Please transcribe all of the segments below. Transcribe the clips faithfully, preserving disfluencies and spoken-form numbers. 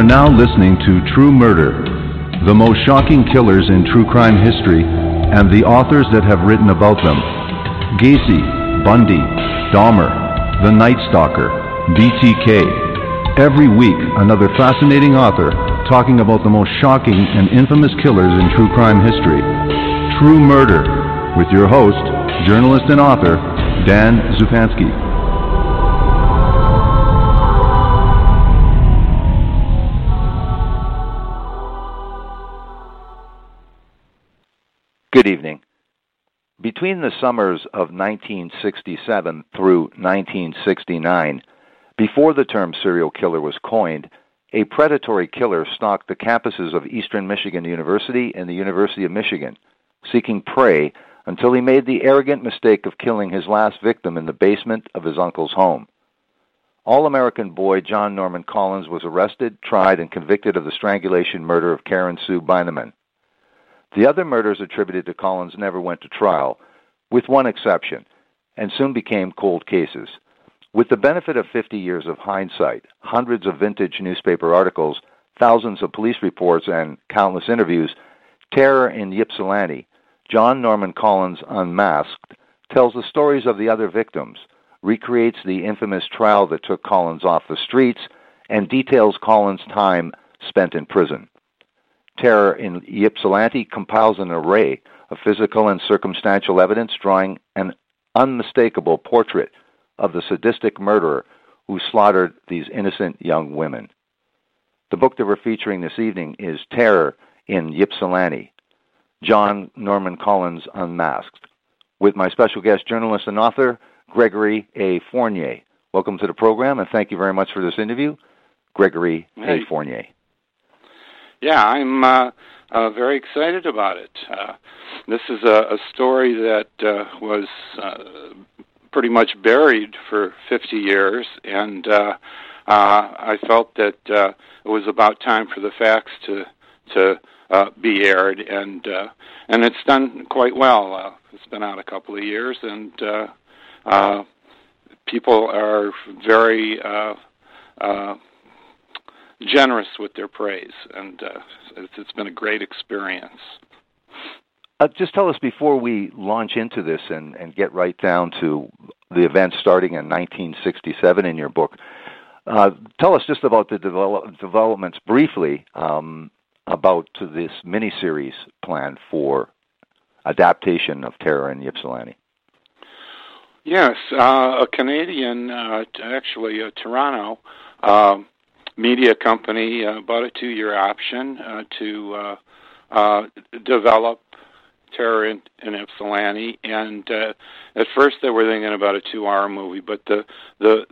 are now listening to True Murder, the most shocking killers in true crime history and the authors that have written about them. Gacy, Bundy, Dahmer, The Night Stalker, B T K. Every week, another fascinating author talking about the most shocking and infamous killers in true crime history. True Murder, with your host, journalist and author, Dan Zupansky. Good evening. Between the summers of nineteen sixty-seven through nineteen sixty-nine, before the term serial killer was coined, a predatory killer stalked the campuses of Eastern Michigan University and the University of Michigan, seeking prey until he made the arrogant mistake of killing his last victim in the basement of his uncle's home. All-American boy John Norman Collins was arrested, tried, and convicted of the strangulation murder of Karen Sue Beineman. The other murders attributed to Collins never went to trial, with one exception, and soon became cold cases. With the benefit of fifty years of hindsight, hundreds of vintage newspaper articles, thousands of police reports, and countless interviews, Terror in Ypsilanti, John Norman Collins Unmasked, tells the stories of the other victims, recreates the infamous trial that took Collins off the streets, and details Collins' time spent in prison. Terror in Ypsilanti compiles an array of physical and circumstantial evidence drawing an unmistakable portrait of the sadistic murderer who slaughtered these innocent young women. The book that we're featuring this evening is Terror in Ypsilanti, John Norman Collins Unmasked, with my special guest journalist and author, Gregory A. Fournier. Welcome to the program, and thank you very much for this interview, Gregory hey. A. Fournier. Yeah, I'm uh, uh, very excited about it. Uh, this is a, a story that uh, was uh, pretty much buried for fifty years, and uh, uh, I felt that uh, it was about time for the facts to to uh, be aired, and uh, and it's done quite well. Uh, it's been out a couple of years, and uh, uh, people are very Uh, uh, generous with their praise, and uh, it's, it's been a great experience. Uh, just tell us, before we launch into this and, and get right down to the events starting in nineteen sixty-seven in your book, uh, tell us just about the develop, developments briefly um, about this miniseries plan for adaptation of Terror in Ypsilanti. Yes, uh, a Canadian, uh, actually uh, Toronto, um, media company uh, bought a two-year option uh, to uh, uh, develop Terror in, in Ypsilanti, and uh, at first they were thinking about a two-hour movie, but the the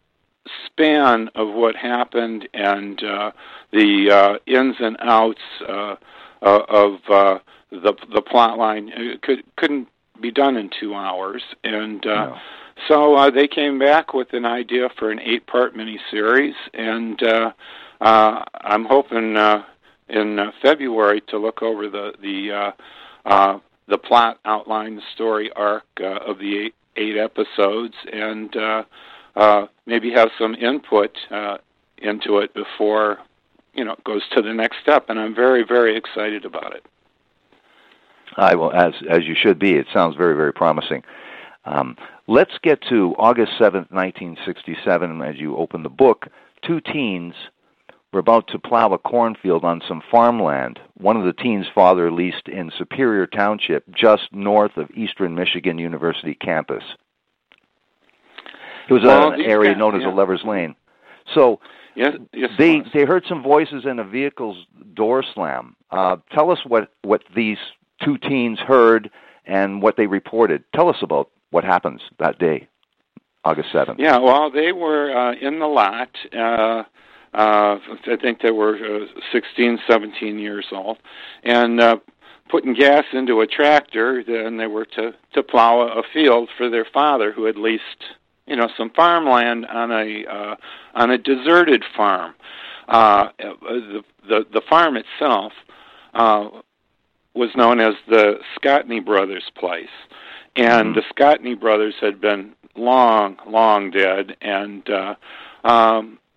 span of what happened and uh, the uh, ins and outs uh, uh, of uh, the the plot line could couldn't be done in two hours, and uh, no. So uh, they came back with an idea for an eight-part miniseries, and uh, uh, I'm hoping uh, in uh, February to look over the the uh, uh, the plot outline, the story arc uh, of the eight, eight episodes, and uh, uh, maybe have some input uh, into it before you know it goes to the next step. And I'm very, very excited about it. I will, as as you should be. It sounds very, very promising. Um, let's get to August seventh, nineteen sixty-seven, as you open the book. Two teens were about to plow a cornfield on some farmland. One of the teens' father leased in Superior Township, just north of Eastern Michigan University campus. It was well, an area guys, known as yeah. a Lover's Lane. So yes, yes, they they heard some voices in a vehicle's door slam. Uh, tell us what, what these two teens heard and what they reported. Tell us about what happens that day, August seventh. Yeah, well, they were uh, in the lot. Uh, uh, I think they were uh, sixteen, seventeen years old, and uh, putting gas into a tractor. Then they were to, to plow a field for their father, who had leased, you know, some farmland on a uh, on a deserted farm. Uh, the, the the farm itself uh, was known as the Scotney Brothers' place. And the Scotney brothers had been long, long dead, and uh, um,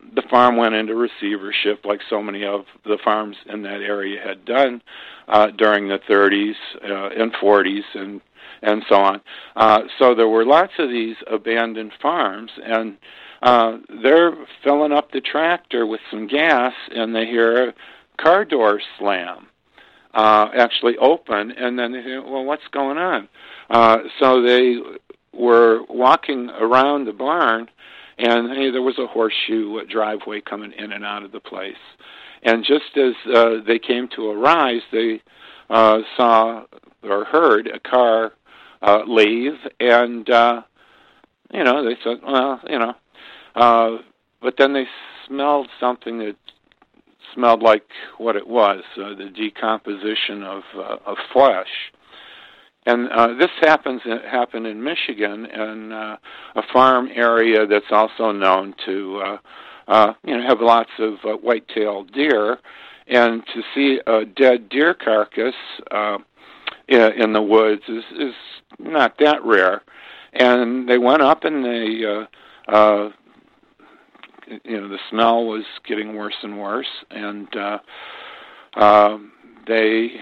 the farm went into receivership, like so many of the farms in that area had done uh, during the thirties uh, and forties and and so on. Uh, so there were lots of these abandoned farms, and uh, they're filling up the tractor with some gas, and they hear a car door slam, uh, actually open, and then they think, well, what's going on? Uh, so they were walking around the barn, and hey, there was a horseshoe driveway coming in and out of the place. And just as uh, they came to a rise, they uh, saw or heard a car uh, leave, and, uh, you know, they said, well, you know, uh, but then they smelled something that smelled like what it was, uh, the decomposition of, uh, of flesh. And uh, this happens happened in Michigan, in uh, a farm area that's also known to uh, uh, you know have lots of uh, white-tailed deer, and to see a dead deer carcass uh, in the woods is, is not that rare. And they went up, and they uh, uh, you know the smell was getting worse and worse, and uh, uh, they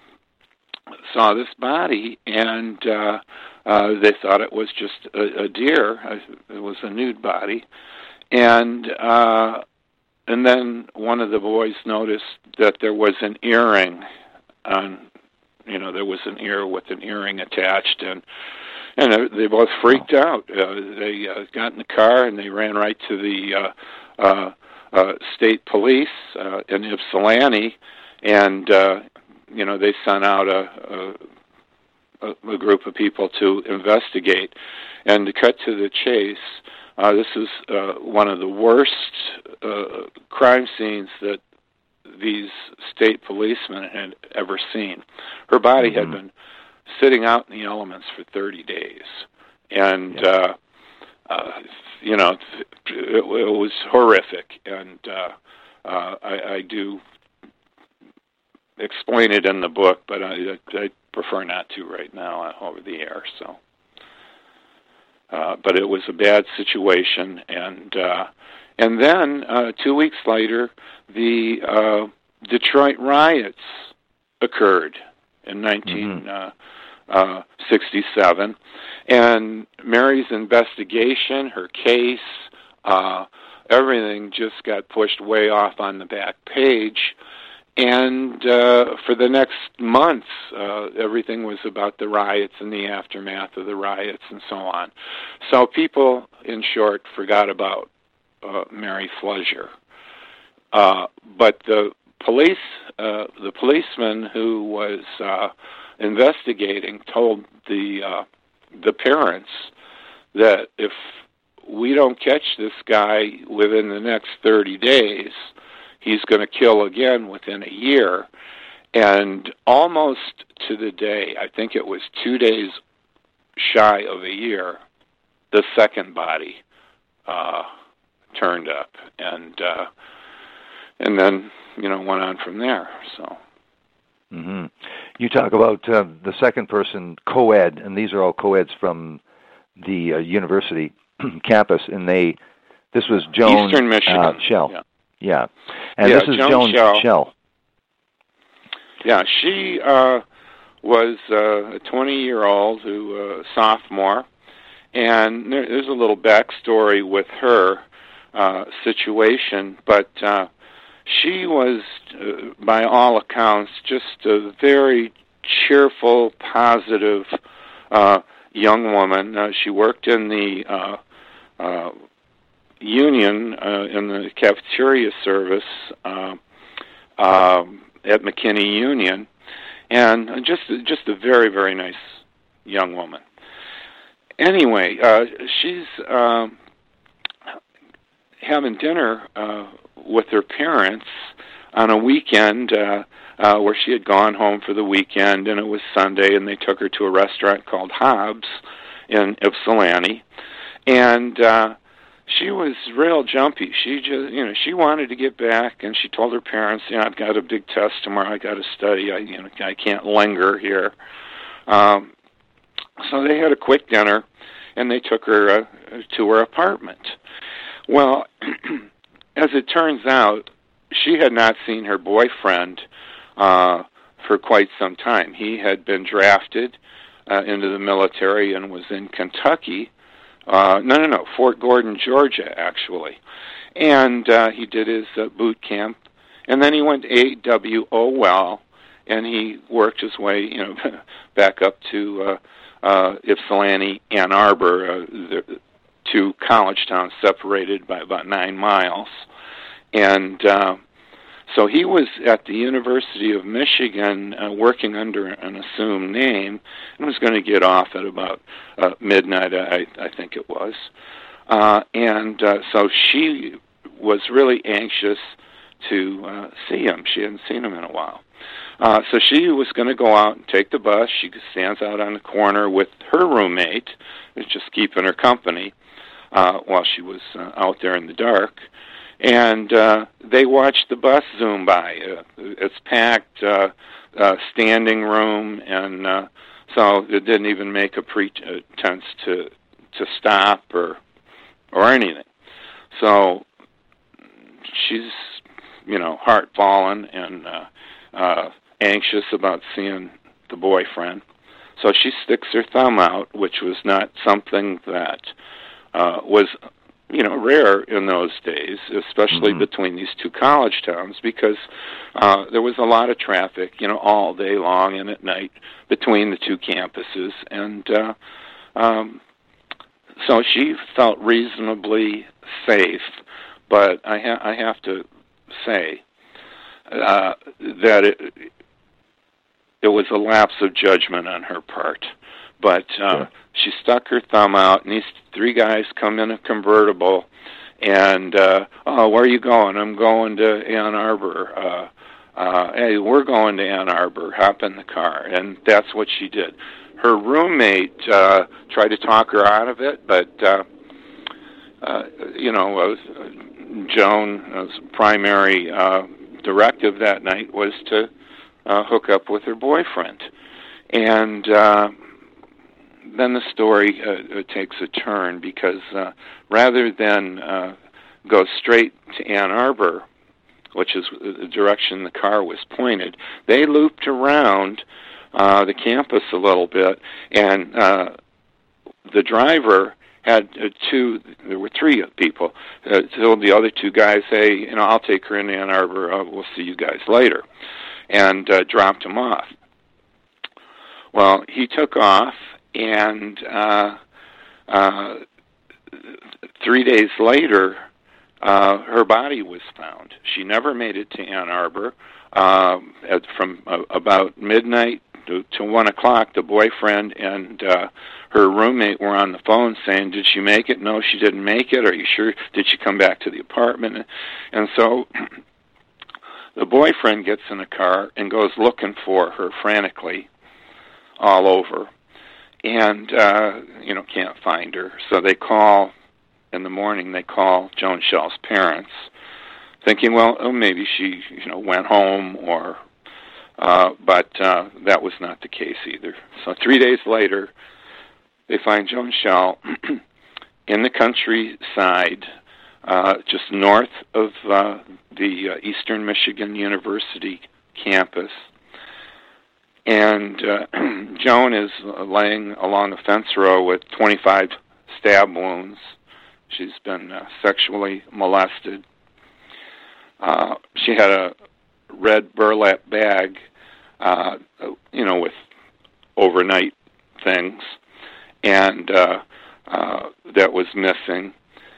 saw this body, and uh, uh, they thought it was just a, a deer. It was a nude body, and uh, and then one of the boys noticed that there was an earring on, you know, there was an ear with an earring attached, and and they both freaked out. Uh, they uh, got in the car and they ran right to the uh, uh, uh, state police uh, in Ypsilanti, and uh, you know, they sent out a, a, a group of people to investigate. And to cut to the chase, uh, this is uh, one of the worst uh, crime scenes that these state policemen had ever seen. Her body mm-hmm. had been sitting out in the elements for thirty days. And, yeah. uh, uh, you know, it, it was horrific. And uh, uh, I, I do explain it in the book, but I, I prefer not to right now over the air. So, uh, but it was a bad situation, and uh, and then uh, two weeks later, the uh, Detroit riots occurred in nineteen sixty-seven, and Mary's investigation, her case, uh, everything just got pushed way off on the back page. And uh, for the next months, uh, everything was about the riots and the aftermath of the riots and so on. So people, in short, forgot about uh, Mary Flesher. Uh, but the police, uh, the policeman who was uh, investigating, told the uh, the parents that if we don't catch this guy within the next thirty days, he's going to kill again within a year. And almost to the day, I think it was two days shy of a year, the second body uh, turned up. And uh, and then, you know, went on from there. So. Mm-hmm. You talk about uh, the second person, co-ed, and these are all co-eds from the uh, university campus, and they, this was Joan Eastern Michigan. Uh, Shell. Yeah. Yeah, and yeah, this is Joan, Joan Shell. Shell. Yeah, she uh, was uh, a twenty-year-old who uh, sophomore, and there, there's a little backstory with her uh, situation, but uh, she was, uh, by all accounts, just a very cheerful, positive uh, young woman. Uh, she worked in the uh, uh, union uh, in the cafeteria service uh, uh, at McKinney Union, and just just a very, very nice young woman. Anyway, uh, she's uh, having dinner uh, with her parents on a weekend uh, uh, where she had gone home for the weekend, and it was Sunday, and they took her to a restaurant called Hobbs in Ypsilanti, and uh, she was real jumpy. She just, you know, she wanted to get back, and she told her parents, you know, I've got a big test tomorrow. I got to study. I, you know, I can't linger here. Um, so they had a quick dinner, and they took her uh, to her apartment. Well, as it turns out, she had not seen her boyfriend uh, for quite some time. He had been drafted uh, into the military and was in Kentucky. Uh, no, no, no, Fort Gordon, Georgia, actually. And uh, he did his uh, boot camp. And then he went to A W O L, and he worked his way, you know, back up to uh, uh, Ypsilanti, Ann Arbor, uh, the two college towns separated by about nine miles. And uh, so he was at the University of Michigan uh, working under an assumed name and was going to get off at about uh, midnight, I, I think it was. Uh, and uh, so she was really anxious to uh, see him. She hadn't seen him in a while. Uh, so she was going to go out and take the bus. She stands out on the corner with her roommate, who's just keeping her company uh, while she was uh, out there in the dark. And uh, they watched the bus zoom by. Uh, it's packed, uh, uh, standing room, and uh, so it didn't even make a pretense to to stop or or anything. So she's, you know, heart fallen and uh, uh, anxious about seeing the boyfriend. So she sticks her thumb out, which was not something that uh, was, you know, rare in those days, especially mm-hmm. between these two college towns, because uh, there was a lot of traffic, you know, all day long and at night between the two campuses. And uh, um, so she felt reasonably safe, but I, ha- I have to say uh, that it, it was a lapse of judgment on her part. But uh, yeah. she stuck her thumb out, and these three guys come in a convertible, and, uh, oh, where are you going? I'm going to Ann Arbor. Uh, uh, hey, we're going to Ann Arbor. Hop in the car. And that's what she did. Her roommate uh, tried to talk her out of it, but, uh, uh, you know, uh, Joan's primary uh, directive that night was to uh, hook up with her boyfriend. And uh, then the story uh, takes a turn, because uh, rather than uh, go straight to Ann Arbor, which is the direction the car was pointed, they looped around uh, the campus a little bit, and uh, the driver had uh, two, there were three people, uh, told the other two guys, hey, you know, I'll take her into Ann Arbor, uh, we'll see you guys later, and uh, dropped him off. Well, he took off, and uh, uh, three days later, uh, her body was found. She never made it to Ann Arbor. Uh, at, from uh, about midnight to, to one o'clock, the boyfriend and uh, her roommate were on the phone saying, did she make it? No, she didn't make it. Are you sure? Did she come back to the apartment? And so the boyfriend gets in a car and goes looking for her frantically all over, and, uh, you know, can't find her. So they call, in the morning, they call Joan Schell's parents, thinking, well, oh, maybe she, you know, went home, or, uh, but uh, that was not the case either. So three days later, they find Joan Schell in the countryside, uh, just north of uh, the uh, Eastern Michigan University campus. And uh, Joan is laying along a fence row with twenty-five stab wounds. She's been uh, sexually molested. Uh, she had a red burlap bag, uh, you know, with overnight things, and uh, uh, that was missing.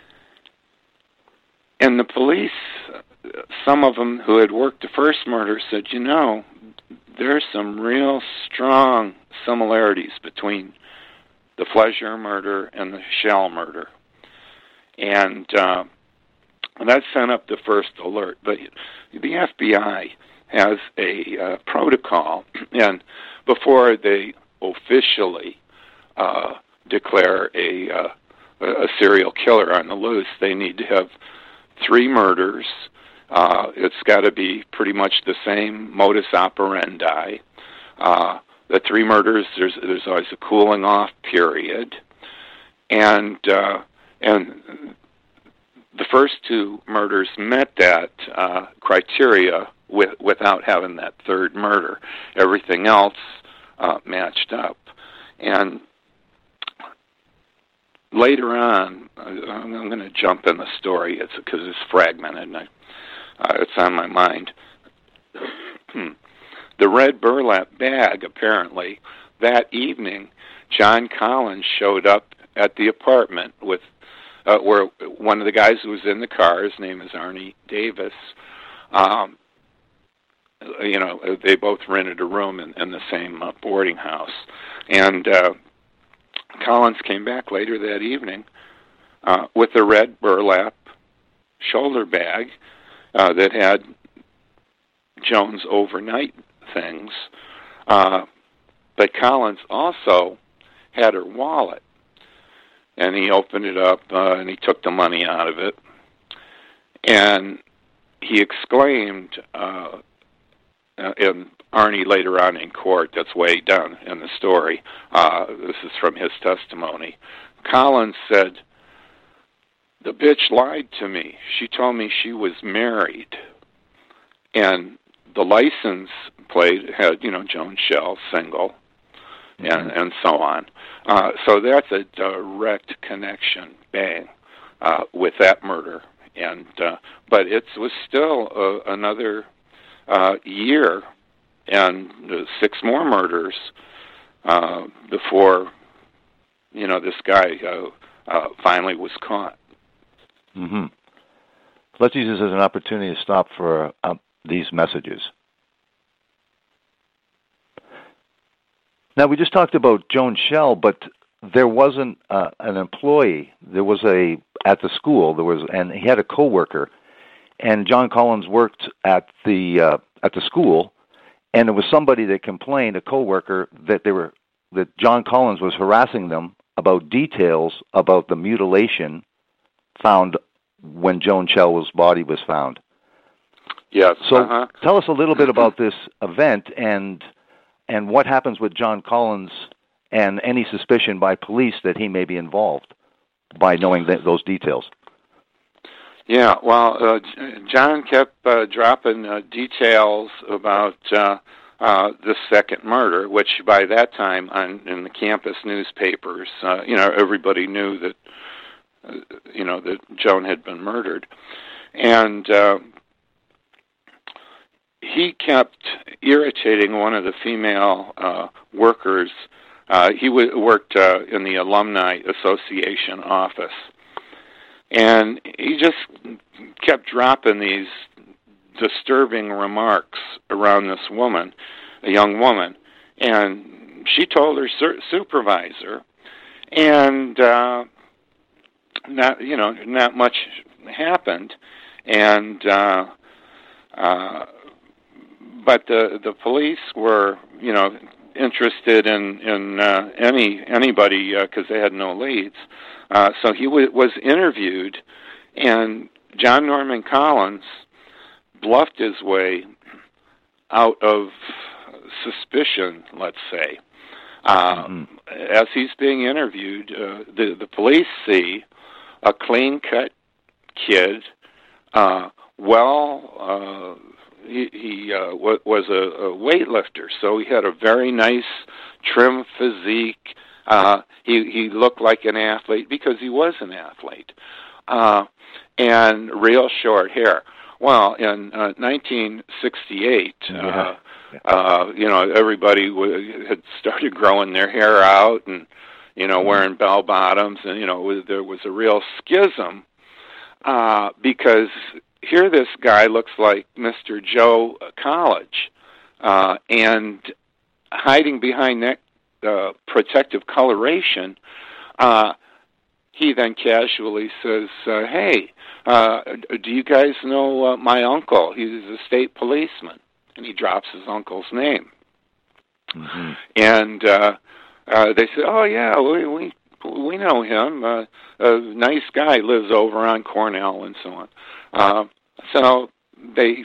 And the police, some of them who had worked the first murder, said, you know, there's some real strong similarities between the Flesher murder and the Schell murder. And uh, that sent up the first alert. But the F B I has a uh, protocol, and before they officially uh, declare a, uh, a serial killer on the loose, they need to have three murders. Uh, it's got to be pretty much the same modus operandi. Uh, the three murders, there's there's always a cooling off period, and uh, and the first two murders met that uh, criteria with, without having that third murder. Everything else uh, matched up. And later on, I'm going to jump in the story it's because it's fragmented and I, uh, it's on my mind. The red burlap bag, apparently, that evening, John Collins showed up at the apartment with uh, where one of the guys who was in the car, his name is Arnie Davis, um, you know, they both rented a room in, in the same uh, boarding house. And uh, Collins came back later that evening uh, with a red burlap shoulder bag uh, that had Joan's overnight things. Uh, but Collins also had her wallet. And he opened it up uh, and he took the money out of it. And he exclaimed, uh, and Arnie later on in court, that's way down in the story, uh, this is from his testimony, Collins said, "The bitch lied to me. She told me she was married." And the license plate had, you know, Joan Shell, single, mm-hmm. and, and so on. Uh, so that's a direct connection, bang, uh, with that murder. And uh, but it was still uh, another uh, year and uh, six more murders uh, before, you know, this guy uh, uh, finally was caught. Mm-hmm. Let's use this as an opportunity to stop for uh, these messages. Now, we just talked about Joan Shell, but there wasn't uh, an employee. There was a, at the school, there was, and he had a coworker, and John Collins worked at the uh, at the school, and there was somebody that complained, a coworker, that they were that John Collins was harassing them about details about the mutilation found when Joan Shell's body was found. Yes. So uh-huh. Tell us a little bit about this event and and what happens with John Collins and any suspicion by police that he may be involved by knowing that, those details. Yeah, well, uh, John kept uh, dropping uh, details about uh, uh, the second murder, which by that time on in the campus newspapers, uh, you know, everybody knew that, uh, you know, that Joan had been murdered. And uh, he kept irritating one of the female uh, workers. Uh, he w- worked uh, in the Alumni Association office. And he just kept dropping these disturbing remarks around this woman, a young woman. And she told her sur- supervisor, and uh, not, you know, not much happened. And uh, uh, but the the police were, you know, interested in in uh, any anybody because uh, they had no leads. Uh, so he w- was interviewed, and John Norman Collins bluffed his way out of suspicion, let's say. Uh, mm-hmm. As he's being interviewed, uh, the, the police see a clean-cut kid, uh, well, uh, he, he uh, w- was a, a weightlifter, so he had a very nice, trim physique. Uh, he he looked like an athlete because he was an athlete, uh, and real short hair. Well, in uh, nineteen sixty-eight, yeah. uh, uh, you know, everybody w- had started growing their hair out, and you know, wearing bell bottoms, and you know, there was a real schism uh, because here this guy looks like Mister Joe College, uh, and hiding behind that Uh, protective coloration, uh, he then casually says, uh, hey, uh, do you guys know uh, my uncle? He's a state policeman. And he drops his uncle's name. Mm-hmm. And uh, uh, they say, oh, yeah, we we, we know him. Uh, a nice guy, lives over on Cornell and so on. Uh, so they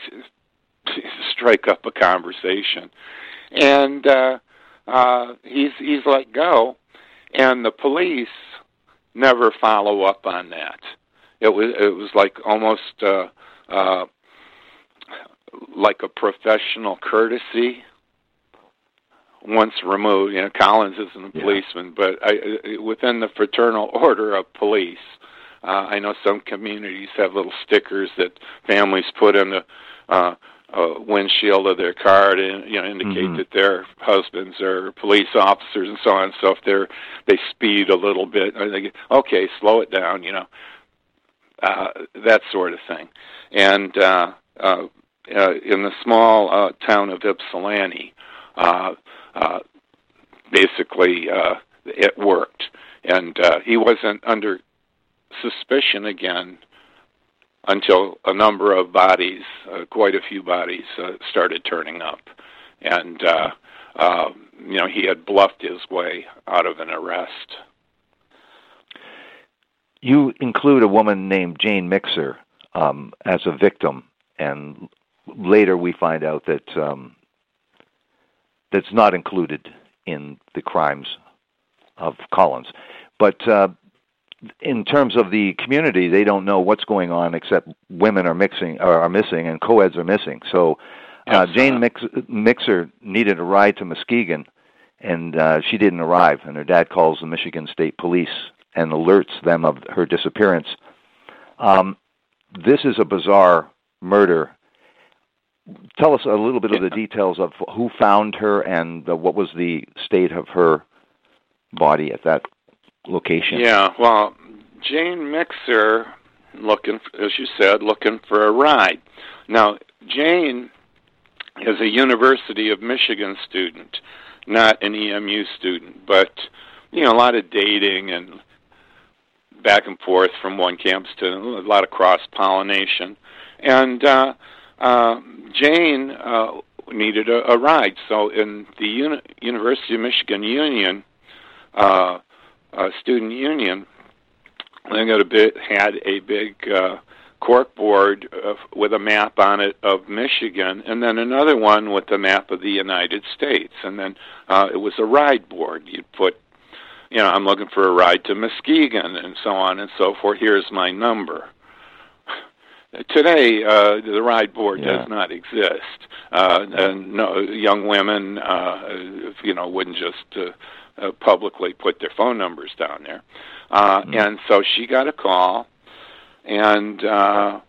strike up a conversation. And uh, Uh, he's he's let go, and the police never follow up on that. it was it was like almost uh, uh, like a professional courtesy. Once removed, you know, Collins isn't a yeah. policeman, but I, within the fraternal order of police, uh, I know some communities have little stickers that families put in the uh, uh, windshield of their car to, you know, indicate mm-hmm. that their husbands are police officers and so on. So if they're they speed a little bit, they go, okay, slow it down, you know, uh, that sort of thing. And uh, uh, uh, in the small uh, town of Ypsilanti, uh, uh, basically uh, it worked, and uh, he wasn't under suspicion again until a number of bodies, uh, quite a few bodies, uh, started turning up. And, uh, uh, you know, he had bluffed his way out of an arrest. You include a woman named Jane Mixer um, as a victim, and later we find out that um, that's not included in the crimes of Collins. But uh, in terms of the community, they don't know what's going on except women are mixing or are missing and co-eds are missing. So uh, yes, Jane uh, Mix- Mixer needed a ride to Muskegon, and uh, she didn't arrive. And her dad calls the Michigan State Police and alerts them of her disappearance. Um, this is a bizarre murder. Tell us a little bit of the details of who found her and uh, what was the state of her body at that location. Yeah, well, Jane Mixer, looking, as you said, looking for a ride. Now, Jane is a University of Michigan student, not an E M U student, but, you know, a lot of dating and back and forth from one campus to a lot of cross-pollination. And uh, uh, Jane uh, needed a, a ride, so in the Uni- University of Michigan Union, uh, uh, student union, they got a bit had a big uh, cork board uh, with a map on it of Michigan, and then another one with a map of the United States, and then uh, it was a ride board. You'd put, you know, I'm looking for a ride to Muskegon, and so on and so forth. Here's my number. Today, uh, the ride board yeah. does not exist, uh, and no young women, uh, you know, wouldn't just uh, uh, publicly put their phone numbers down there. Uh, mm-hmm. And so she got a call, and uh,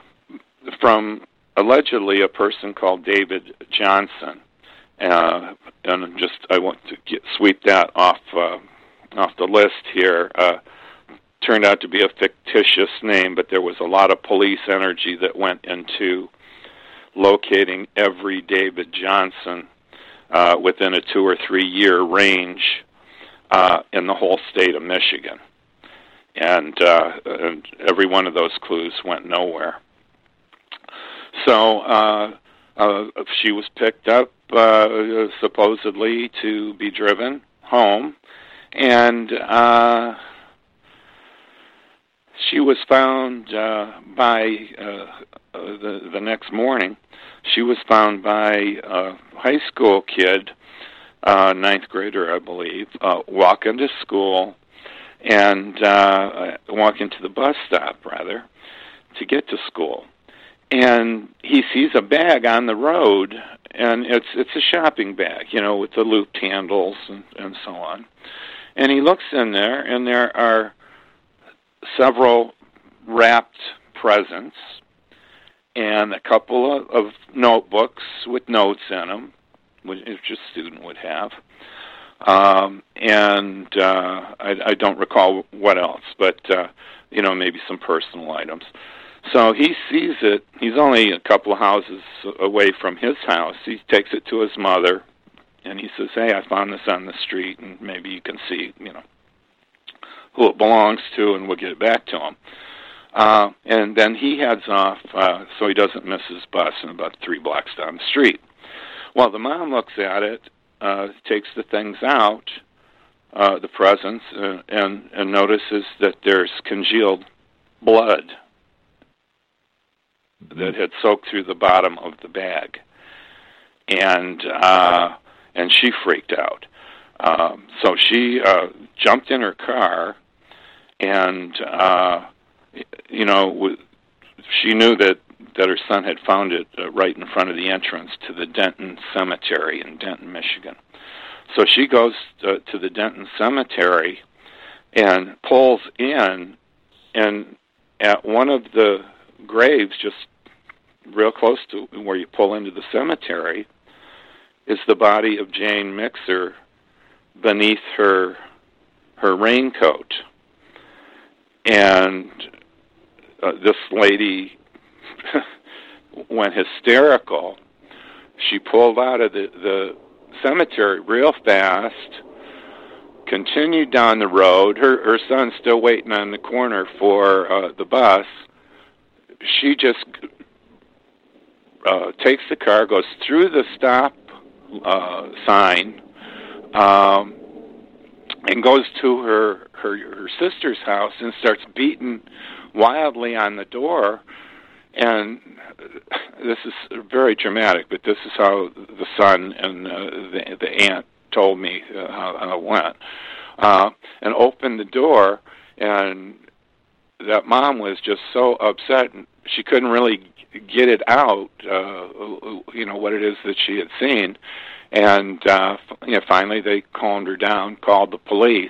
from allegedly a person called David Johnson, uh, and just I want to get, sweep that off uh, off the list here. Uh, turned out to be a fictitious name, but there was a lot of police energy that went into locating every David Johnson uh, within a two or three year range uh, in the whole state of Michigan. And, uh, and every one of those clues went nowhere. So uh, uh, she was picked up uh, supposedly to be driven home, and uh, she was found uh, by uh, uh, the the next morning. She was found by a high school kid, uh, ninth grader, I believe, uh, walking to school and uh, walking to the bus stop, rather, to get to school. And he sees a bag on the road, and it's it's a shopping bag, you know, with the looped handles and, and so on. And he looks in there, and there are several wrapped presents and a couple of, of notebooks with notes in them, which a student would have. Um, and uh, I, I don't recall what else, but, uh, you know, maybe some personal items. So he sees it. He's only a couple of houses away from his house. He takes it to his mother, and he says, hey, I found this on the street, and maybe you can see, you know, who it belongs to, and we'll get it back to him. Uh, and then he heads off uh, so he doesn't miss his bus in about three blocks down the street. Well, the mom looks at it, uh, takes the things out, uh, the presents, uh, and, and notices that there's congealed blood that had soaked through the bottom of the bag. And uh, and she freaked out. Um, so she uh, jumped in her car and uh, you know, she knew that, that her son had found it uh, right in front of the entrance to the Denton Cemetery in Denton, Michigan. So she goes to, to the Denton Cemetery and pulls in, and at one of the graves, just real close to where you pull into the cemetery, is the body of Jane Mixer beneath her her raincoat. And uh, this lady went hysterical. She pulled out of the, the cemetery real fast, continued down the road. Her her son's still waiting on the corner for uh, the bus. She just uh, takes the car, goes through the stop uh, sign, um, and goes to her, her her sister's house and starts beating wildly on the door. And this is very dramatic, but this is how the son and uh, the, the aunt told me uh, how, how it went. Uh, and opened the door, and that mom was just so upset, and she couldn't really get it out, uh, you know, what it is that she had seen. And uh, you know, finally they calmed her down, called the police,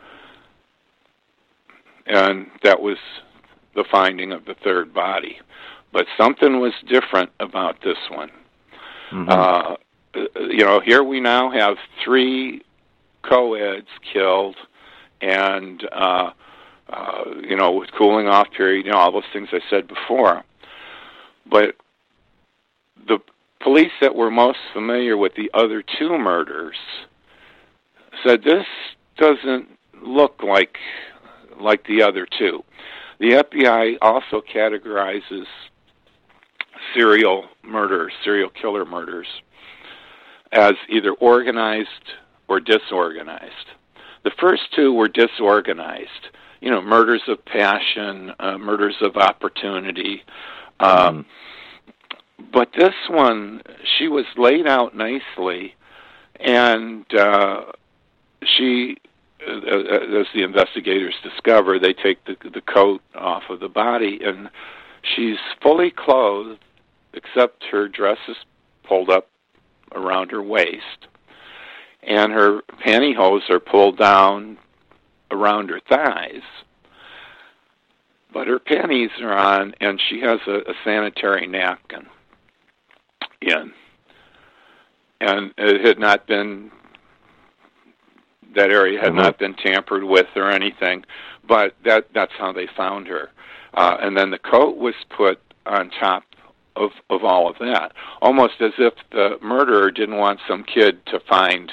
and that was the finding of the third body. But something was different about this one. Mm-hmm. Uh, you know, here we now have three co-eds killed, and, uh, uh, you know, with cooling off period, you know, all those things I said before. But the police that were most familiar with the other two murders said this doesn't look like like the other two. The F B I also categorizes serial murders, serial killer murders, as either organized or disorganized. The first two were disorganized, you know, murders of passion, uh, murders of opportunity. Um, but this one, she was laid out nicely, and uh, she, uh, as the investigators discover, they take the, the coat off of the body, and she's fully clothed, except her dress is pulled up around her waist, and her pantyhose are pulled down around her thighs. But her panties are on, and she has a, a sanitary napkin in. And it had not been, that area had mm-hmm. not been tampered with or anything, but that that's how they found her. Uh, and then the coat was put on top of, of all of that, almost as if the murderer didn't want some kid to find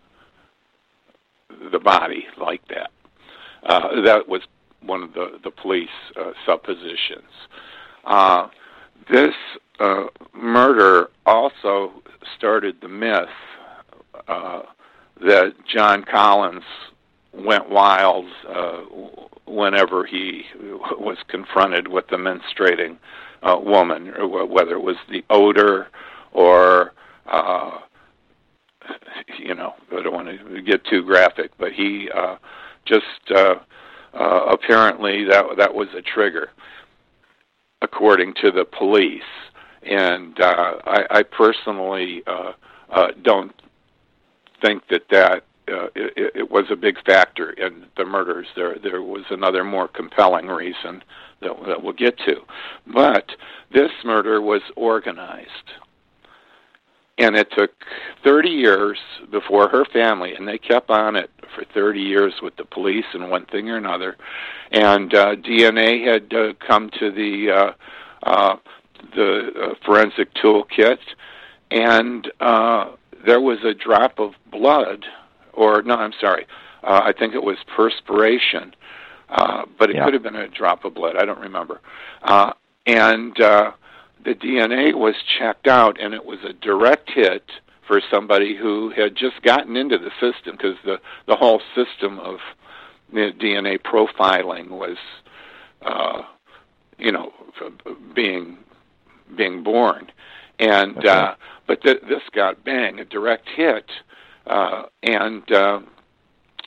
the body like that. Uh, that was one of the, the police uh, suppositions. Uh, this uh, murder also started the myth uh, that John Collins went wild uh, whenever he was confronted with the menstruating uh, woman, or whether it was the odor or, uh, you know, I don't want to get too graphic, but he uh, just uh, uh, apparently that that was a trigger, according to the police. And uh, I, I personally uh, uh, don't think that that Uh, it, it was a big factor in the murders. There, there was another more compelling reason that, that we'll get to. But this murder was organized, and it took thirty years before her family, and they kept on it for thirty years with the police and one thing or another. And uh, D N A had uh, come to the uh, uh, the uh, forensic toolkit, and uh, there was a drop of blood. Or, no, I'm sorry, uh, I think it was perspiration, uh, but it yeah. could have been a drop of blood. I don't remember. Uh, and uh, the D N A was checked out, and it was a direct hit for somebody who had just gotten into the system, because the, the whole system of D N A profiling was, uh, you know, being being born. And okay. uh, but th- this got, bang, a direct hit. Uh, and uh,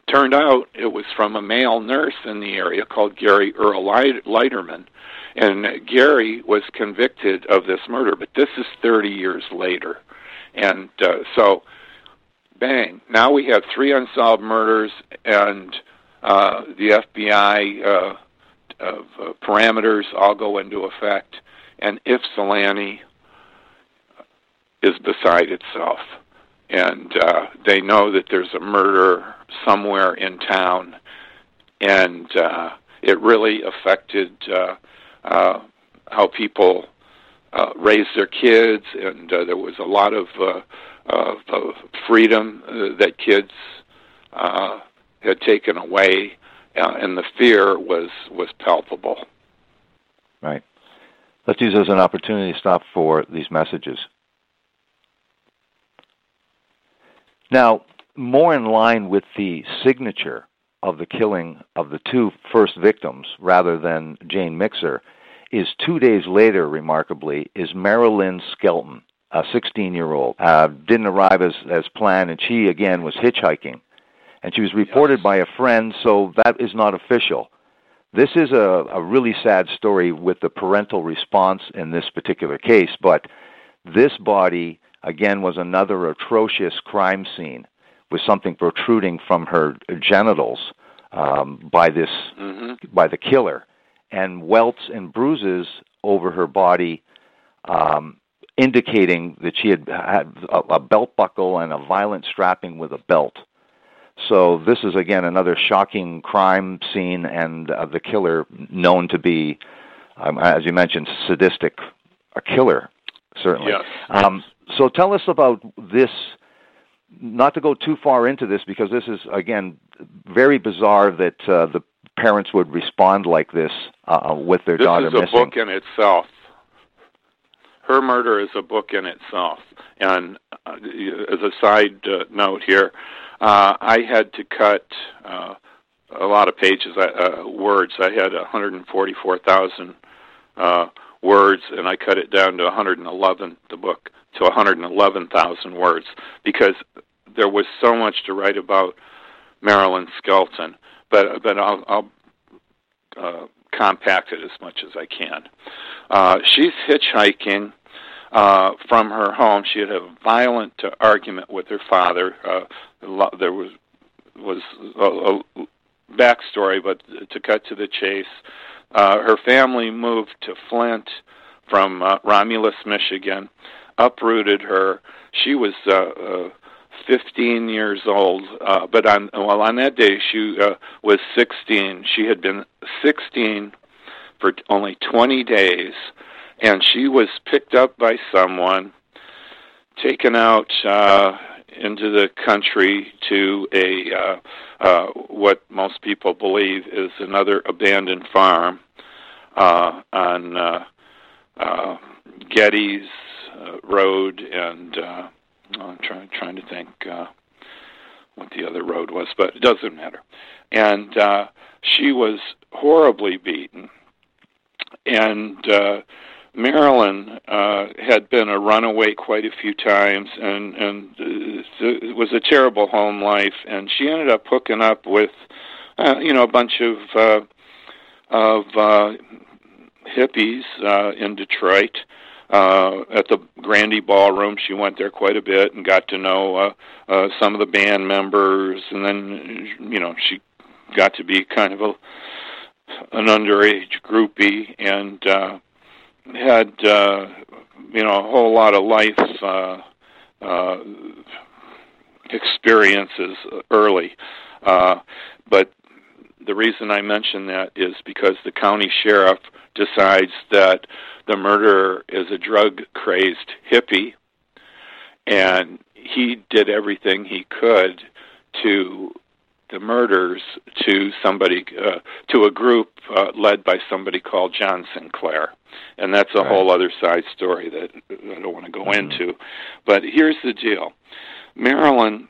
turned out it was from a male nurse in the area called Gary Earl Leiterman. And Gary was convicted of this murder, but this is thirty years later. And uh, so, bang, now we have three unsolved murders, and uh, the F B I uh, uh, parameters all go into effect, and Ypsilanti is beside itself. And uh, they know that there's a murder somewhere in town, and uh, it really affected uh, uh, how people uh, raise their kids, and uh, there was a lot of, uh, of, of freedom uh, that kids uh, had taken away, uh, and the fear was, was palpable. Right. Let's use this as an opportunity to stop for these messages. Now, more in line with the signature of the killing of the two first victims, rather than Jane Mixer, is two days later, remarkably, is Marilyn Skelton, a sixteen-year-old. Uh, didn't arrive as, as planned, and she, again, was hitchhiking. And she was reported yes. by a friend, so that is not official. This is a, a really sad story with the parental response in this particular case, but this body, again, was another atrocious crime scene with something protruding from her genitals um, by this mm-hmm. by the killer, and welts and bruises over her body, um, indicating that she had had a, a belt buckle and a violent strapping with a belt. So this is, again, another shocking crime scene, and uh, the killer known to be, um, as you mentioned, sadistic, a killer, certainly. Yes. Um, so tell us about this, not to go too far into this, because this is, again, very bizarre that uh, the parents would respond like this uh, with their this daughter missing. This is a book in itself. Her murder is a book in itself. And uh, as a side uh, note here, uh, I had to cut uh, a lot of pages, uh, words. I had one hundred forty-four thousand uh, words, and I cut it down to one hundred eleven, the book, to one hundred eleven thousand words, because there was so much to write about Marilyn Skelton. But but I'll, I'll uh, compact it as much as I can. Uh, she's hitchhiking uh, from her home. She had a violent uh, argument with her father. Uh, there was was a, a backstory, but to cut to the chase, uh, her family moved to Flint from uh, Romulus, Michigan, uprooted her. She was uh, uh, fifteen years old, uh, but on well on that day she uh, was sixteen. She had been sixteen for only twenty days, and she was picked up by someone, taken out uh, into the country to a uh, uh, what most people believe is another abandoned farm uh, on uh, uh, Geddes uh, Road, and uh, I'm trying trying to think uh, what the other road was, but it doesn't matter. And uh, she was horribly beaten. And uh, Marilyn uh, had been a runaway quite a few times, and, and it was a terrible home life. And she ended up hooking up with, uh, you know, a bunch of uh, of uh, hippies uh, in Detroit. Uh, at the Grandy Ballroom, she went there quite a bit and got to know uh, uh, some of the band members, and then, you know, she got to be kind of a an underage groupie, and uh, had uh, you know a whole lot of life uh, uh, experiences early. Uh, but the reason I mention that is because the county sheriff decides that the murderer is a drug-crazed hippie, and he did everything he could to the murders to somebody, uh, to a group uh, led by somebody called John Sinclair. And that's a right. whole other side story that I don't want to go mm-hmm. into. But here's the deal. Marilyn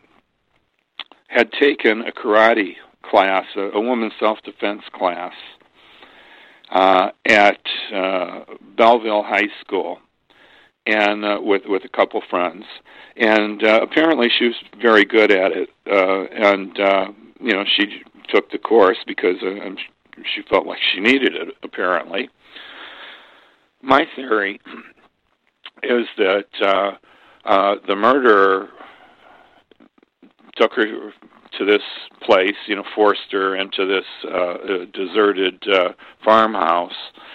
had taken a karate class, a, a women's self-defense class, uh, at uh, Belleville High School. and uh, with with a couple friends, and uh, apparently she was very good at it, uh, and uh, you know she took the course because uh, she felt like she needed it. Apparently, my theory is that uh, uh, the murderer took her to this place, you know, forced her into this uh, uh, deserted uh, farmhouse,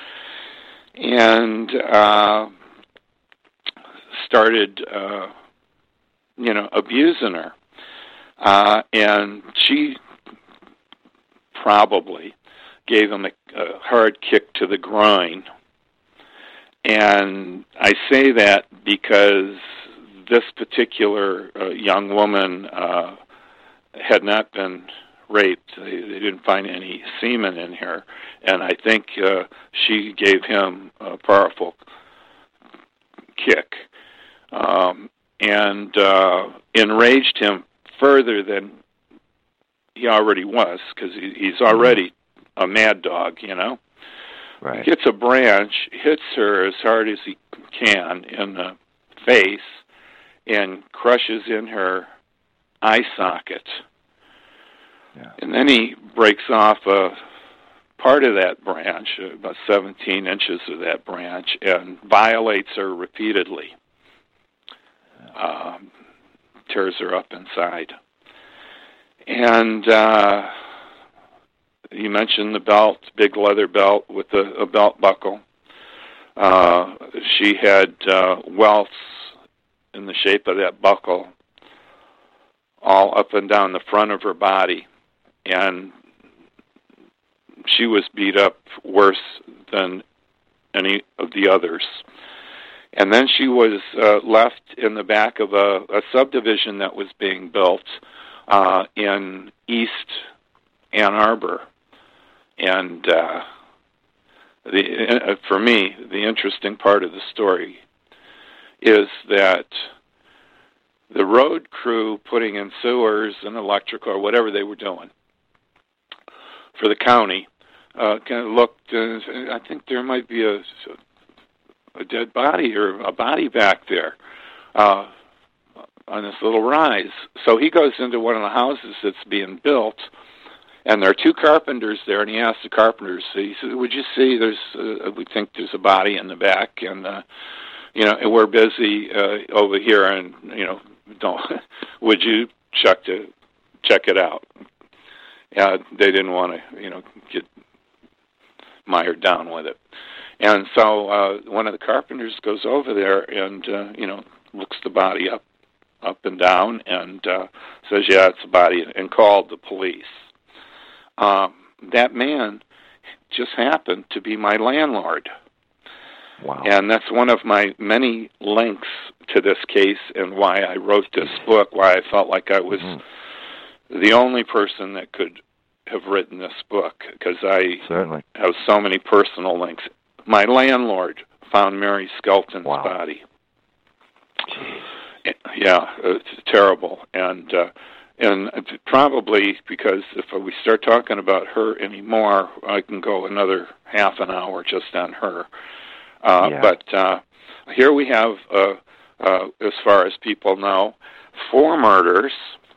and uh, started, uh, you know, abusing her. Uh, and she probably gave him a, a hard kick to the groin. And I say that because this particular uh, young woman uh, had not been raped. They, they didn't find any semen in her. And I think uh, she gave him a powerful kick um, and uh, enraged him further than he already was, because he, he's already a mad dog, you know. Right. He gets a branch, hits her as hard as he can in the face, and crushes in her eye socket. Yeah. And then he breaks off a part of that branch, about seventeen inches of that branch, and violates her repeatedly. Um, tears her up inside. And uh, you mentioned the belt, big leather belt with a, a belt buckle. Uh, she had uh, welts in the shape of that buckle all up and down the front of her body. And she was beat up worse than any of the others. And then she was uh, left in the back of a, a subdivision that was being built uh, in East Ann Arbor. And uh, the, uh, for me, the interesting part of the story is that the road crew putting in sewers and electrical or whatever they were doing for the county uh, kind of looked, uh, I think there might be a, a dead body or a body back there uh, on this little rise. So he goes into one of the houses that's being built, and there are two carpenters there, and he asks the carpenters, he says, would you see, there's, uh, we think there's a body in the back, and, uh, you know, and we're busy uh, over here, and, you know, don't, would you check to check it out? Uh, they didn't want to, you know, get mired down with it. And so uh, one of the carpenters goes over there and, uh, you know, looks the body up, up and down, and uh, says, yeah, it's a body, and called the police. Um, that man just happened to be my landlord. Wow. And that's one of my many links to this case and why I wrote this book, why I felt like I was mm-hmm. the only person that could have written this book, because I Certainly. have so many personal links. My landlord found Mary Skelton's wow. body. Jeez. Yeah, it's terrible. And uh, and probably because if we start talking about her anymore, I can go another half an hour just on her. Uh, yeah. But uh, here we have, uh, uh, as far as people know, four murders,